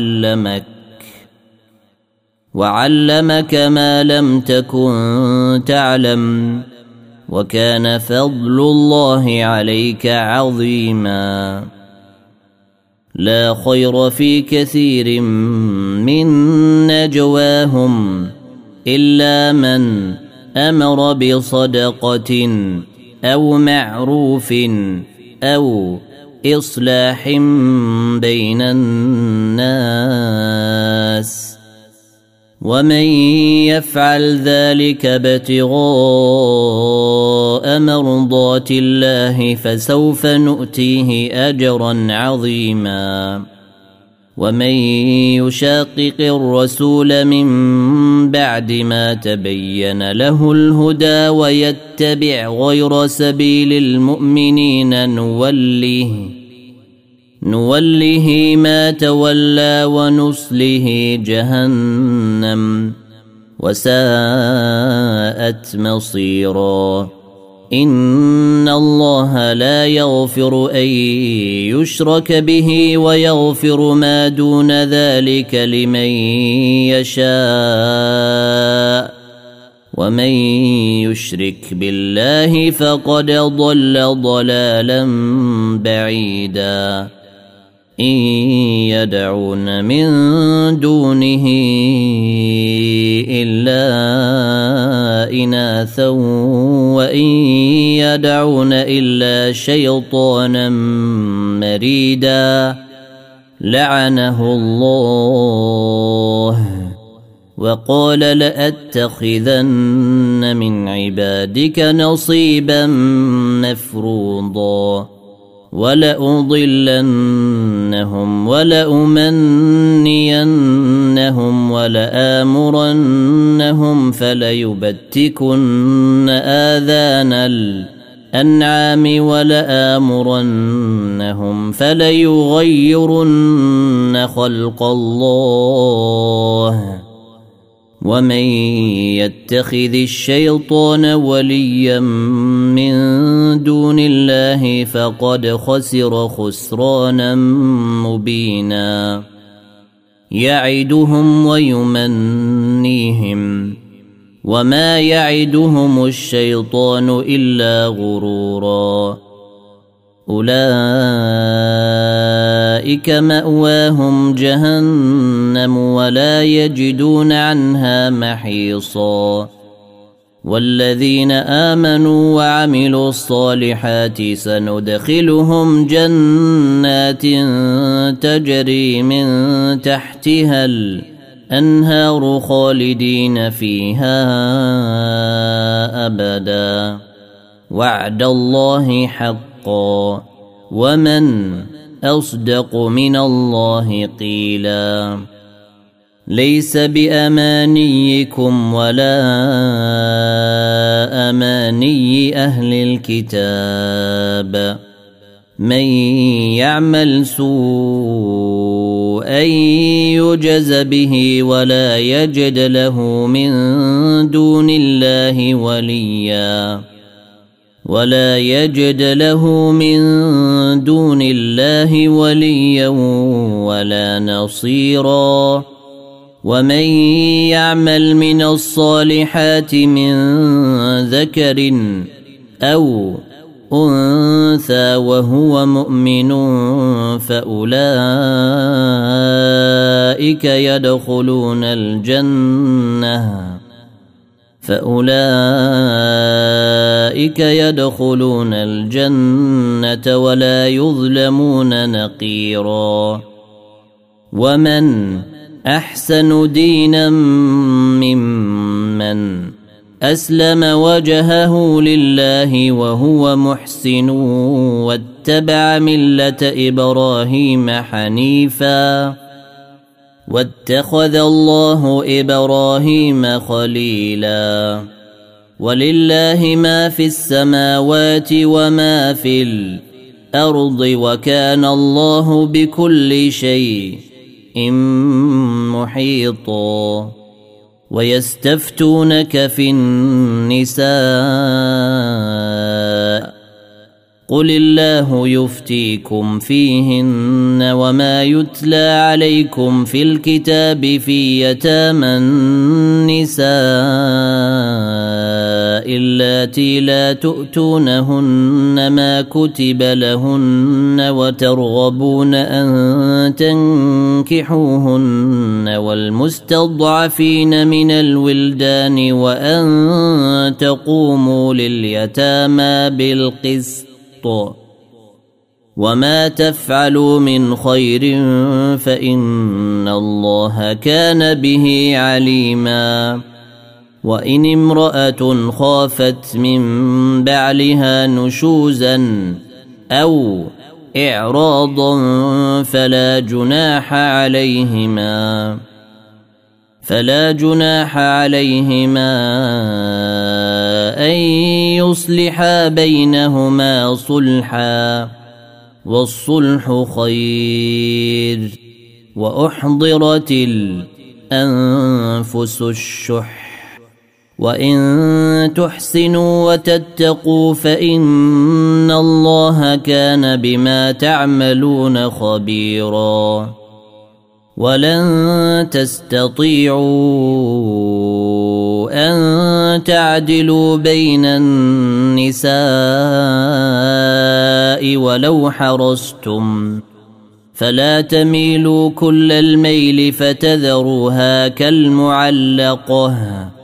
وعلمك ما لم تكن تعلم وكان فضل الله عليك عظيما. لا خير في كثير من نجواهم إلا من أمر بصدقة أو معروف أو إصلاح بين الناس ومن يفعل ذلك ابتغاء مرضات الله فسوف نؤتيه أجرا عظيما. ومن يشاقق الرسول من بعد ما تبين له الهدى ويتبع غير سبيل المؤمنين نوله ما تولى ونصله جهنم وساءت مصيرا. إن الله لا يغفر أن يشرك به ويغفر ما دون ذلك لمن يشاء ومن يشرك بالله فقد ضل ضلالا بعيدا. إن يدعون من دونه إلا إناثا وإن يدعون إلا شيطانا مريدا لعنه الله وقال لأتخذن من عبادك نصيبا مفروضا ولأضلنهم ولأمنينهم ولآمرنهم فليبتكن آذان الأنعام ولآمرنهم فليغيرن خلق الله ومن يتخذ الشيطان وليا من دون الله فقد خسر خسرانا مبينا. يعدهم ويمنيهم وما يعدهم الشيطان إلا غرورا. أولئك مأواهم جهنم ولا يجدون عنها محيصا. والذين آمنوا وعملوا الصالحات سندخلهم جنات تجري من تحتها الأنهار خالدين فيها أبدا وعد الله حقا ومن أصدق من الله قيلا. ليس بأمانيكم ولا أماني أهل الكتاب من يعمل سوءا يجز به ولا يجد له من دون الله وليا ولا نصيرا. ومن يعمل من الصالحات من ذكر أو أنثى وهو مؤمن فأولئك يدخلون الجنة ولا يظلمون نقيرا. ومن أحسن دينا ممن أسلم وجهه لله وهو محسن واتبع ملة إبراهيم حنيفا واتخذ الله إبراهيم خليلا ولله ما في السماوات وما في الأرض وكان الله بكل شيء محيطا ويستفتونك في النساء قل الله يفتيكم فيهن وما يتلى عليكم في الكتاب في يتامى النساء اللاتي لا تؤتونهن ما كتب لهن وترغبون أن تنكحوهن والمستضعفين من الولدان وأن تقوموا لليتامى بالقسط وما تفعلوا من خير فإن الله كان به عليما وإن امرأة خافت من بعلها نشوزا أو إعراضا فلا جناح عليهما أن يصلحا بينهما صلحا والصلح خير وأحضرت الأنفس الشح وإن تحسنوا وتتقوا فإن الله كان بما تعملون خبيرا ولن تستطيعوا أن تعدلوا بين النساء ولو حرصتم فلا تميلوا كل الميل فتذروها كالمعلقة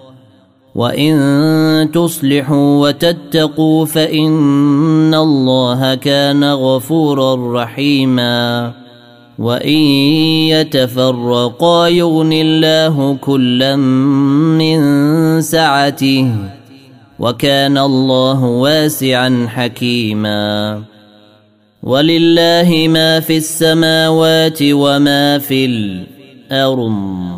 وإن تصلحوا وتتقوا فإن الله كان غفورا رحيما وإن يتفرقا يغن الله كلا من سعته وكان الله واسعا حكيما ولله ما في السماوات وما في الأرض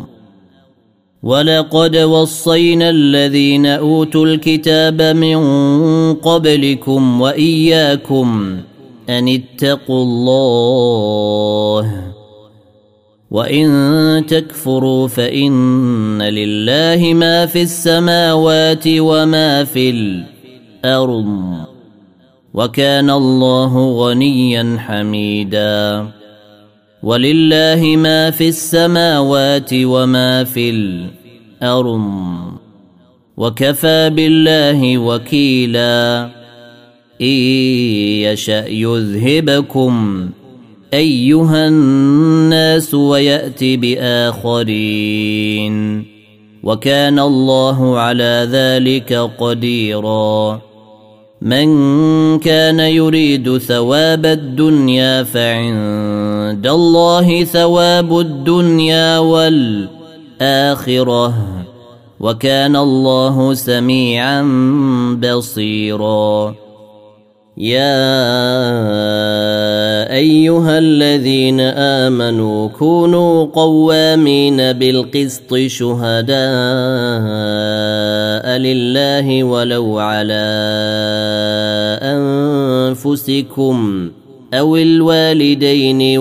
ولقد وصينا الذين أوتوا الكتاب من قبلكم وإياكم أن اتقوا الله وإن تكفروا فإن لله ما في السماوات وما في الأرض وكان الله غنيا حميدا ولله ما في السماوات وما في الأرض وكفى بالله وكيلا إن يشأ يذهبكم أيها الناس ويأتي بآخرين وكان الله على ذلك قديرا من كان يريد ثواب الدنيا فعند الله ثواب الدنيا والآخرة وكان الله سميعا بصيرا يا أيها الذين آمنوا كونوا قوامين بالقسط شهداء لله ولو على أنفسكم أو الوالدين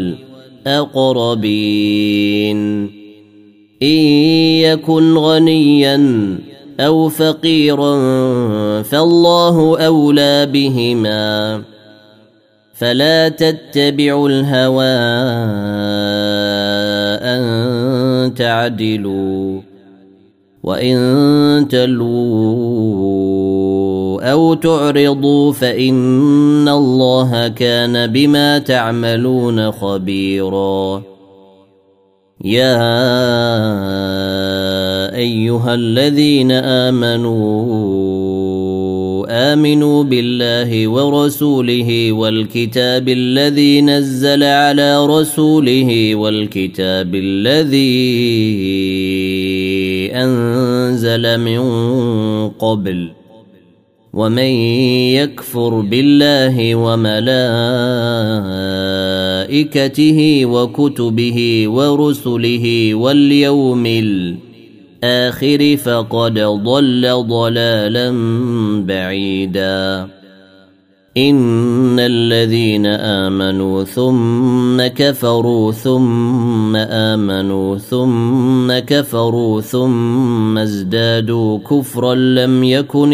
والأقربين إن يكن غنيا أو فقيرا فالله أولى بهما فلا تتبعوا الهوى أن تعدلوا وإن تلووا أو تعرضوا فإن الله كان بما تعملون خبيرا يا أيها الذين آمنوا آمنوا بالله ورسوله والكتاب الذي نزل على رسوله والكتاب الذي أنزل من قبل ومن يكفر بالله وملائكته وكتبه ورسله واليوم الآخر فقد ضل ضلالا بعيدا إن الذين آمنوا ثم كفروا ثم آمنوا ثم كفروا ثم ازدادوا كفرا لم يكن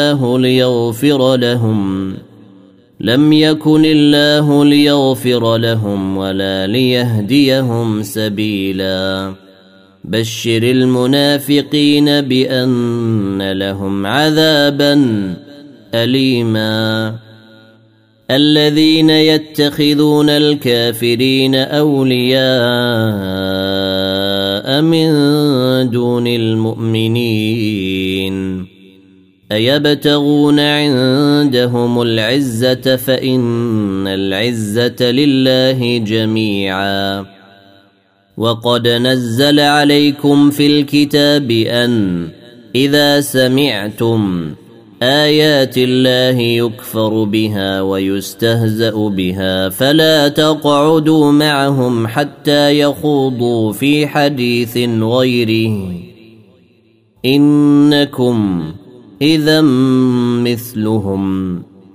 الله ليغفر لهم ولا ليهديهم سبيلا بشر المنافقين بأن لهم عذابا أليما الذين يتخذون الكافرين أولياء من دون المؤمنين أيبتغون عندهم العزة فإن العزة لله جميعا وقد نزل عليكم في الكتاب أن إذا سمعتم آيات الله يكفر بها ويستهزأ بها فلا تقعدوا معهم حتى يخوضوا في حديث غيره إنكم إذا مثلهم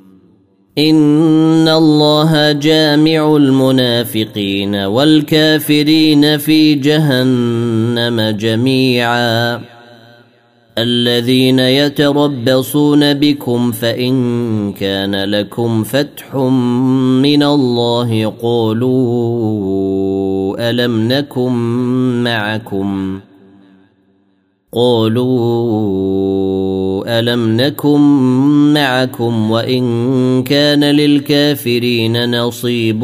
إن الله جامع المنافقين والكافرين في جهنم جميعا الذين يتربصون بكم فإن كان لكم فتح من الله قالوا ألم نكن معكم وإن كان للكافرين نصيب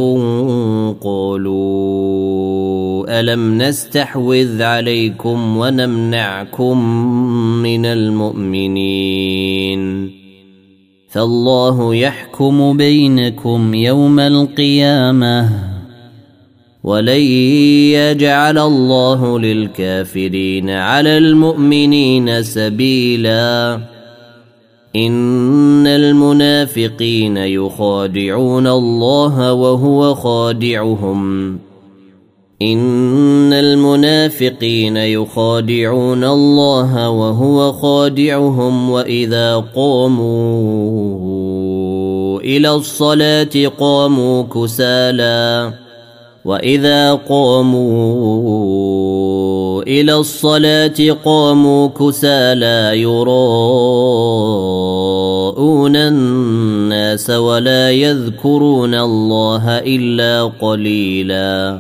قالوا ألم نستحوذ عليكم ونمنعكم من المؤمنين فالله يحكم بينكم يوم القيامة ولن يجعل الله للكافرين على المؤمنين سبيلا إن المنافقين يخادعون الله وهو خادعهم وإذا قاموا إلى الصلاة قاموا كسالى يراءون الناس ولا يذكرون الله إلا قليلا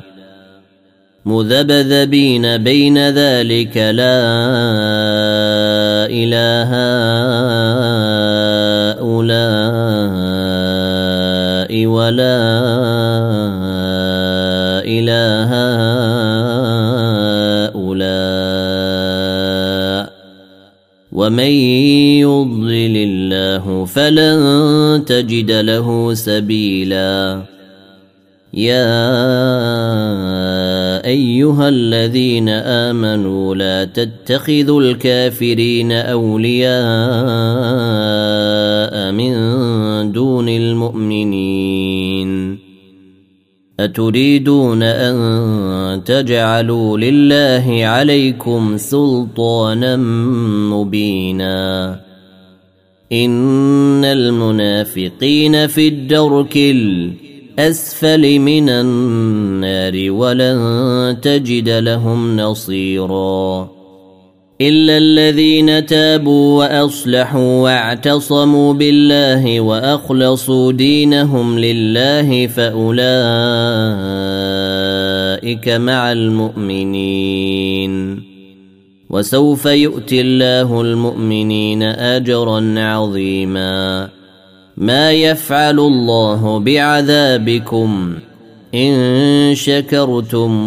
مذبذبين بين ذلك لا إله هؤلاء ولا إله هؤلاء ومن يضلل الله فلن تجد له سبيلا يا أيها الذين آمنوا لا تتخذوا الكافرين أولياء من دون المؤمنين أتريدون أن تجعلوا لله عليكم سلطانا مبينا إن المنافقين في الدرك الأسفل من النار ولن تجد لهم نصيرا إلا الذين تابوا وأصلحوا واعتصموا بالله وأخلصوا دينهم لله فأولئك مع المؤمنين وسوف يؤتي الله المؤمنين أجرا عظيما ما يفعل الله بعذابكم إن شكرتم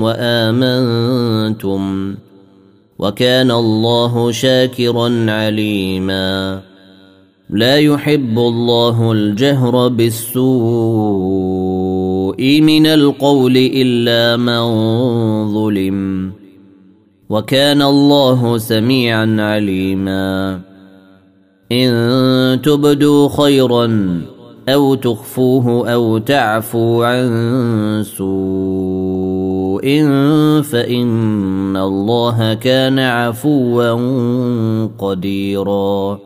وآمنتم وكان الله شاكرا عليما لا يحب الله الجهر بالسوء من القول إلا من ظلم وكان الله سميعا عليما إن تبدوا خيرا أو تخفوه أو تعفوا عن سوء فإن الله كان عفوا قديرا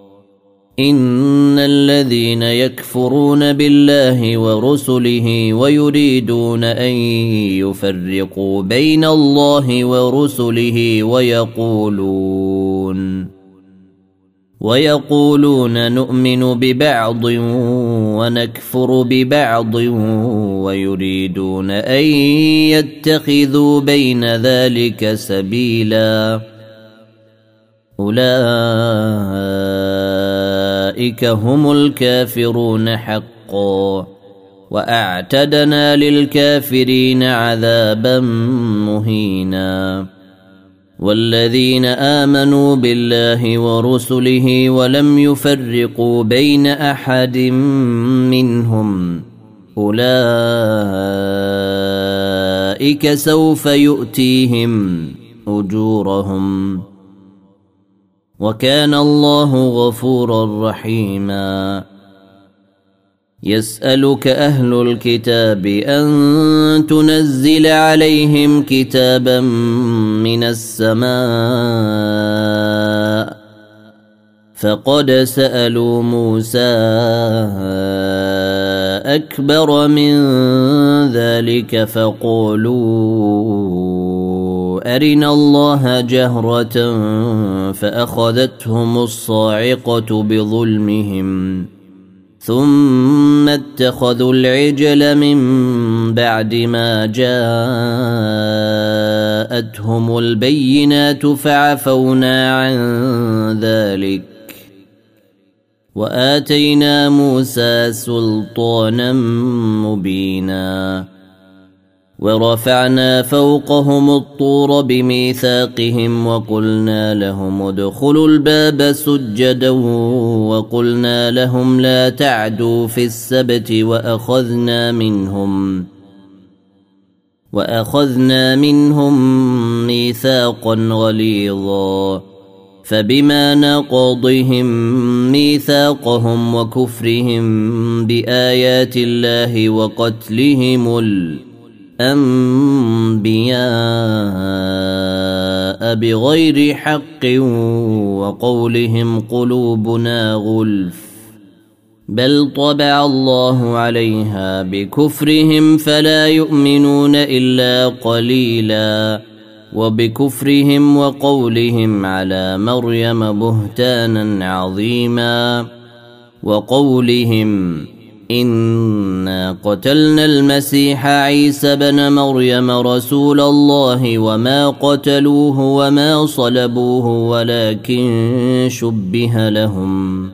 إن الذين يكفرون بالله ورسله ويريدون أن يفرقوا بين الله ورسله ويقولون نؤمن ببعض ونكفر ببعض ويريدون أن يتخذوا بين ذلك سبيلا أولئك هم الكافرون حقا وأعتدنا للكافرين عذابا مهينا والذين آمنوا بالله ورسله ولم يفرقوا بين أحد منهم أولئك سوف يؤتيهم أجورهم وكان الله غفورا رحيما يسألك أهل الكتاب أن تنزل عليهم كتابا من السماء فقد سألوا موسى أكبر من ذلك فقالوا أرنا الله جهرة فأخذتهم الصاعقة بظلمهم ثم اتخذوا العجل من بعد ما جاءتهم البينات فعفونا عن ذلك وآتينا موسى سلطانا مبينا ورفعنا فوقهم الطور بميثاقهم وقلنا لهم ادخلوا الباب سجدا وقلنا لهم لا تعدوا في السبت وأخذنا منهم ميثاقا غليظا فبما نقضهم ميثاقهم وكفرهم بآيات الله وقتلهم الأنبياء بغير حق وقولهم قلوبنا غلف بل طبع الله عليها بكفرهم فلا يؤمنون إلا قليلا وبكفرهم وقولهم على مريم بهتانا عظيما وقولهم إنا قتلنا المسيح عيسى بن مريم رسول الله وما قتلوه وما صلبوه ولكن شبه لهم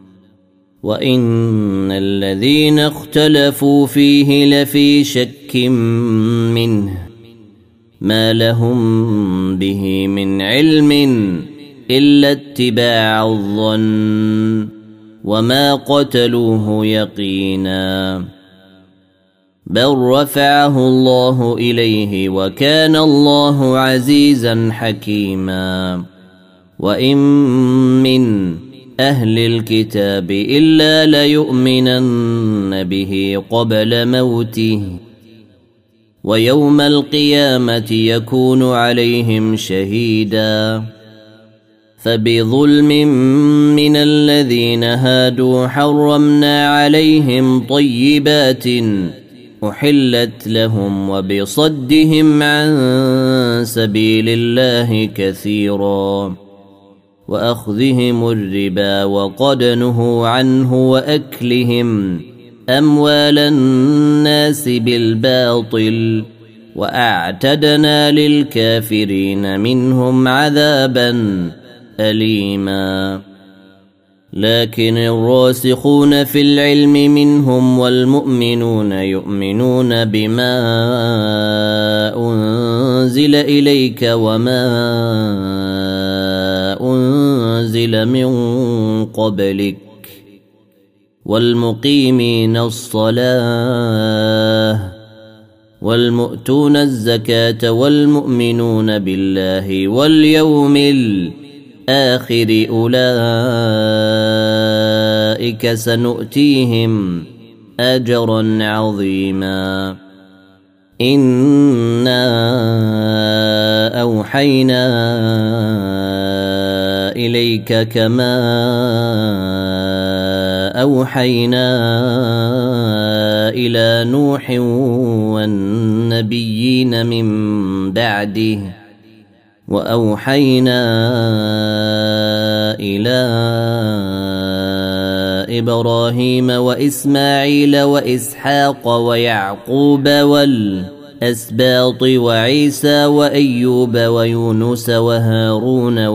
وإن الذين اختلفوا فيه لفي شك منه ما لهم به من علم إلا اتباع الظن وما قتلوه يقينا بل رفعه الله إليه وكان الله عزيزا حكيما وإن من أهل الكتاب إلا ليؤمنن به قبل موته ويوم القيامة يكون عليهم شهيدا فبظلم من الذين هادوا حرمنا عليهم طيبات أحلت لهم وبصدهم عن سبيل الله كثيرا وأخذهم الربا وقد نهوا عنه وأكلهم أموال الناس بالباطل وأعتدنا للكافرين منهم عذابا أليما لكن الراسخون في العلم منهم والمؤمنون يؤمنون بما أنزل إليك وما أنزل من قبلك والمقيمين الصلاة والمؤتون الزكاة والمؤمنون بالله واليوم الآخر أولئك سنؤتيهم أجرا عظيما. إنا أوحينا إليك كما أوحينا إلى نوح والنبيين من بعده وأوحينا إلى إبراهيم وإسماعيل وإسحاق ويعقوب والأسباط وعيسى وأيوب ويونس وهارون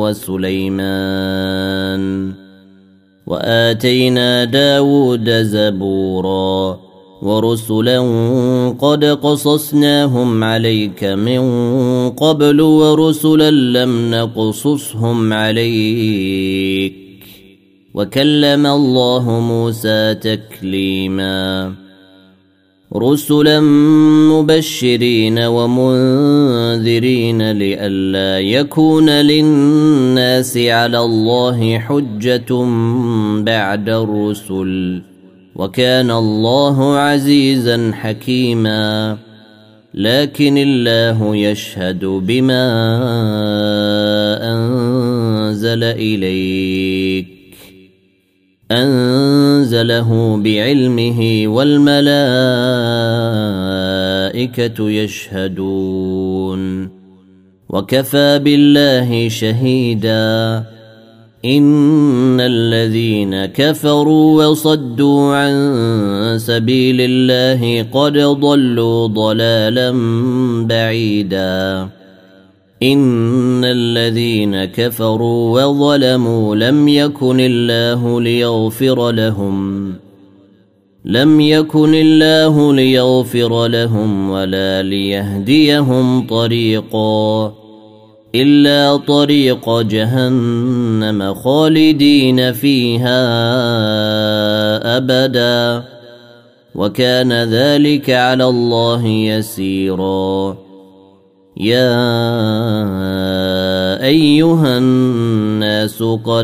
وسليمان وآتينا داود زبورا ورسلا قد قصصناهم عليك من قبل ورسلا لم نقصصهم عليك وكلم الله موسى تكليما. رسلا مبشرين ومنذرين لئلا يكون للناس على الله حجة بعد الرسل وكان الله عزيزا حكيما. لكن الله يشهد بما أنزل إليك أنزله بعلمه والملائكة يشهدون وكفى بالله شهيدا. إن الذين كفروا وصدوا عن سبيل الله قد ضلوا ضلالا بعيدا. إن الذين كفروا وظلموا لم يكن الله ليغفر لهم ولا ليهديهم طريقا إلا طريق جهنم خالدين فيها أبدا وكان ذلك على الله يسيرا. يا أيها الناس قد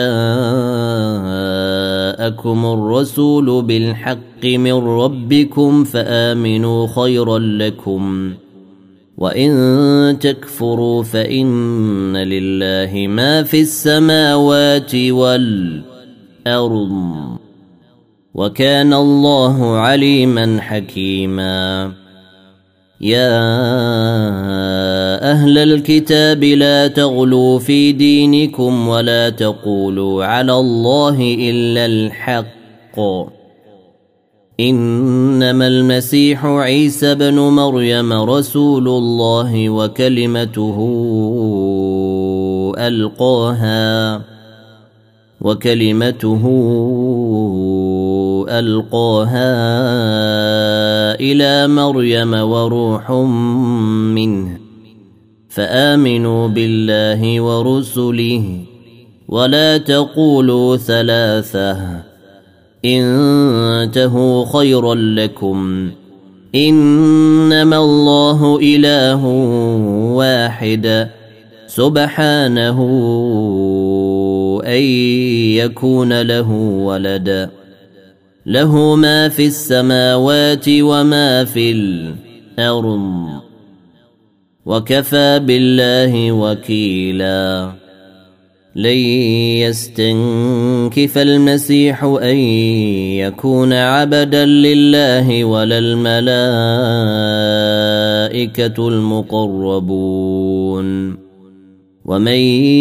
جاءكم الرسول بالحق من ربكم فآمنوا خيرا لكم وإن تكفروا فإن لله ما في السماوات والأرض وكان الله عليما حكيما. يا أهل الكتاب لا تغلوا في دينكم ولا تقولوا على الله إلا الحق. إنما المسيح عيسى بن مريم رسول الله وكلمته ألقاها إلى مريم وروح منه فآمنوا بالله ورسله ولا تقولوا ثلاثة انتهوا خيرا لكم إنما الله إله واحد سبحانه أن يكون له ولد له ما في السماوات وما في الأرض وكفى بالله وكيلا. لن يستنكف المسيح أن يكون عبدا لله ولا الملائكة المقربون ومن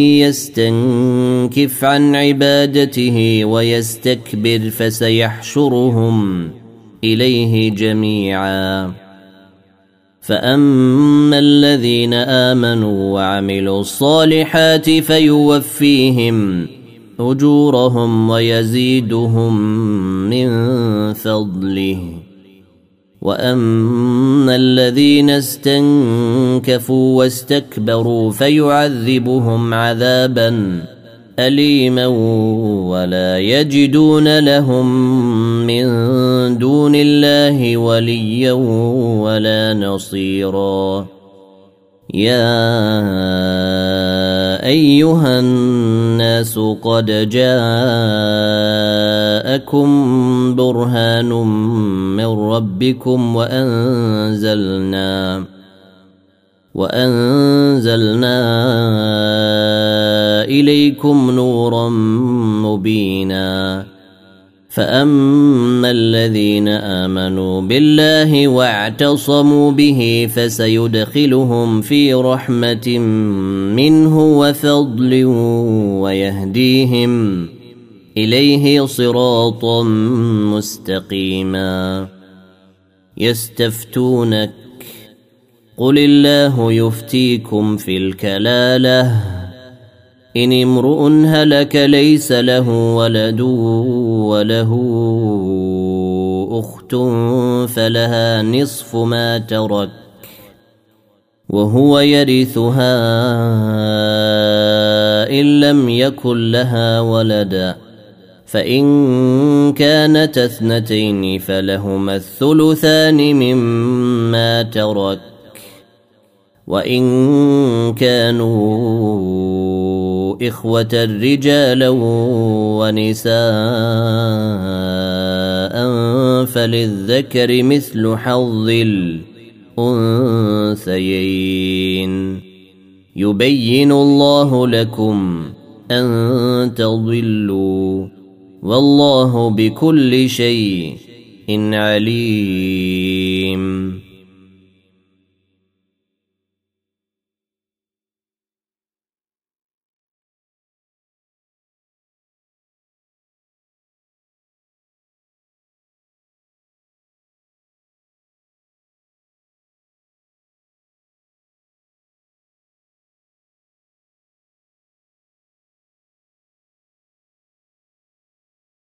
يستنكف عن عبادته ويستكبر فسيحشرهم إليه جميعا. فأما الذين آمنوا وعملوا الصالحات فيوفيهم أجورهم ويزيدهم من فضله وأما الذين استنكفوا واستكبروا فيعذبهم عذابا أليما ولا يجدون لهم من دون الله وليا ولا نصيرا يا أيها الناس قد جاءكم برهان من ربكم وأنزلنا إليكم نورا مبينا فأما الذين آمنوا بالله واعتصموا به فسيدخلهم في رحمة منه وفضل ويهديهم إليه صراطا مستقيما يستفتونك قل الله يفتيكم في الكلالة إن امرؤ هلك ليس له ولد وله أخت فلها نصف ما ترك وهو يرثها إن لم يكن لها ولد فإن كانت اثنتين فلهما الثلثان مما ترك وإن كانوا إخوة رجالا ونساء فللذكر مثل حظ الأنثيين يبين الله لكم أن تضلوا والله بكل شيء عليم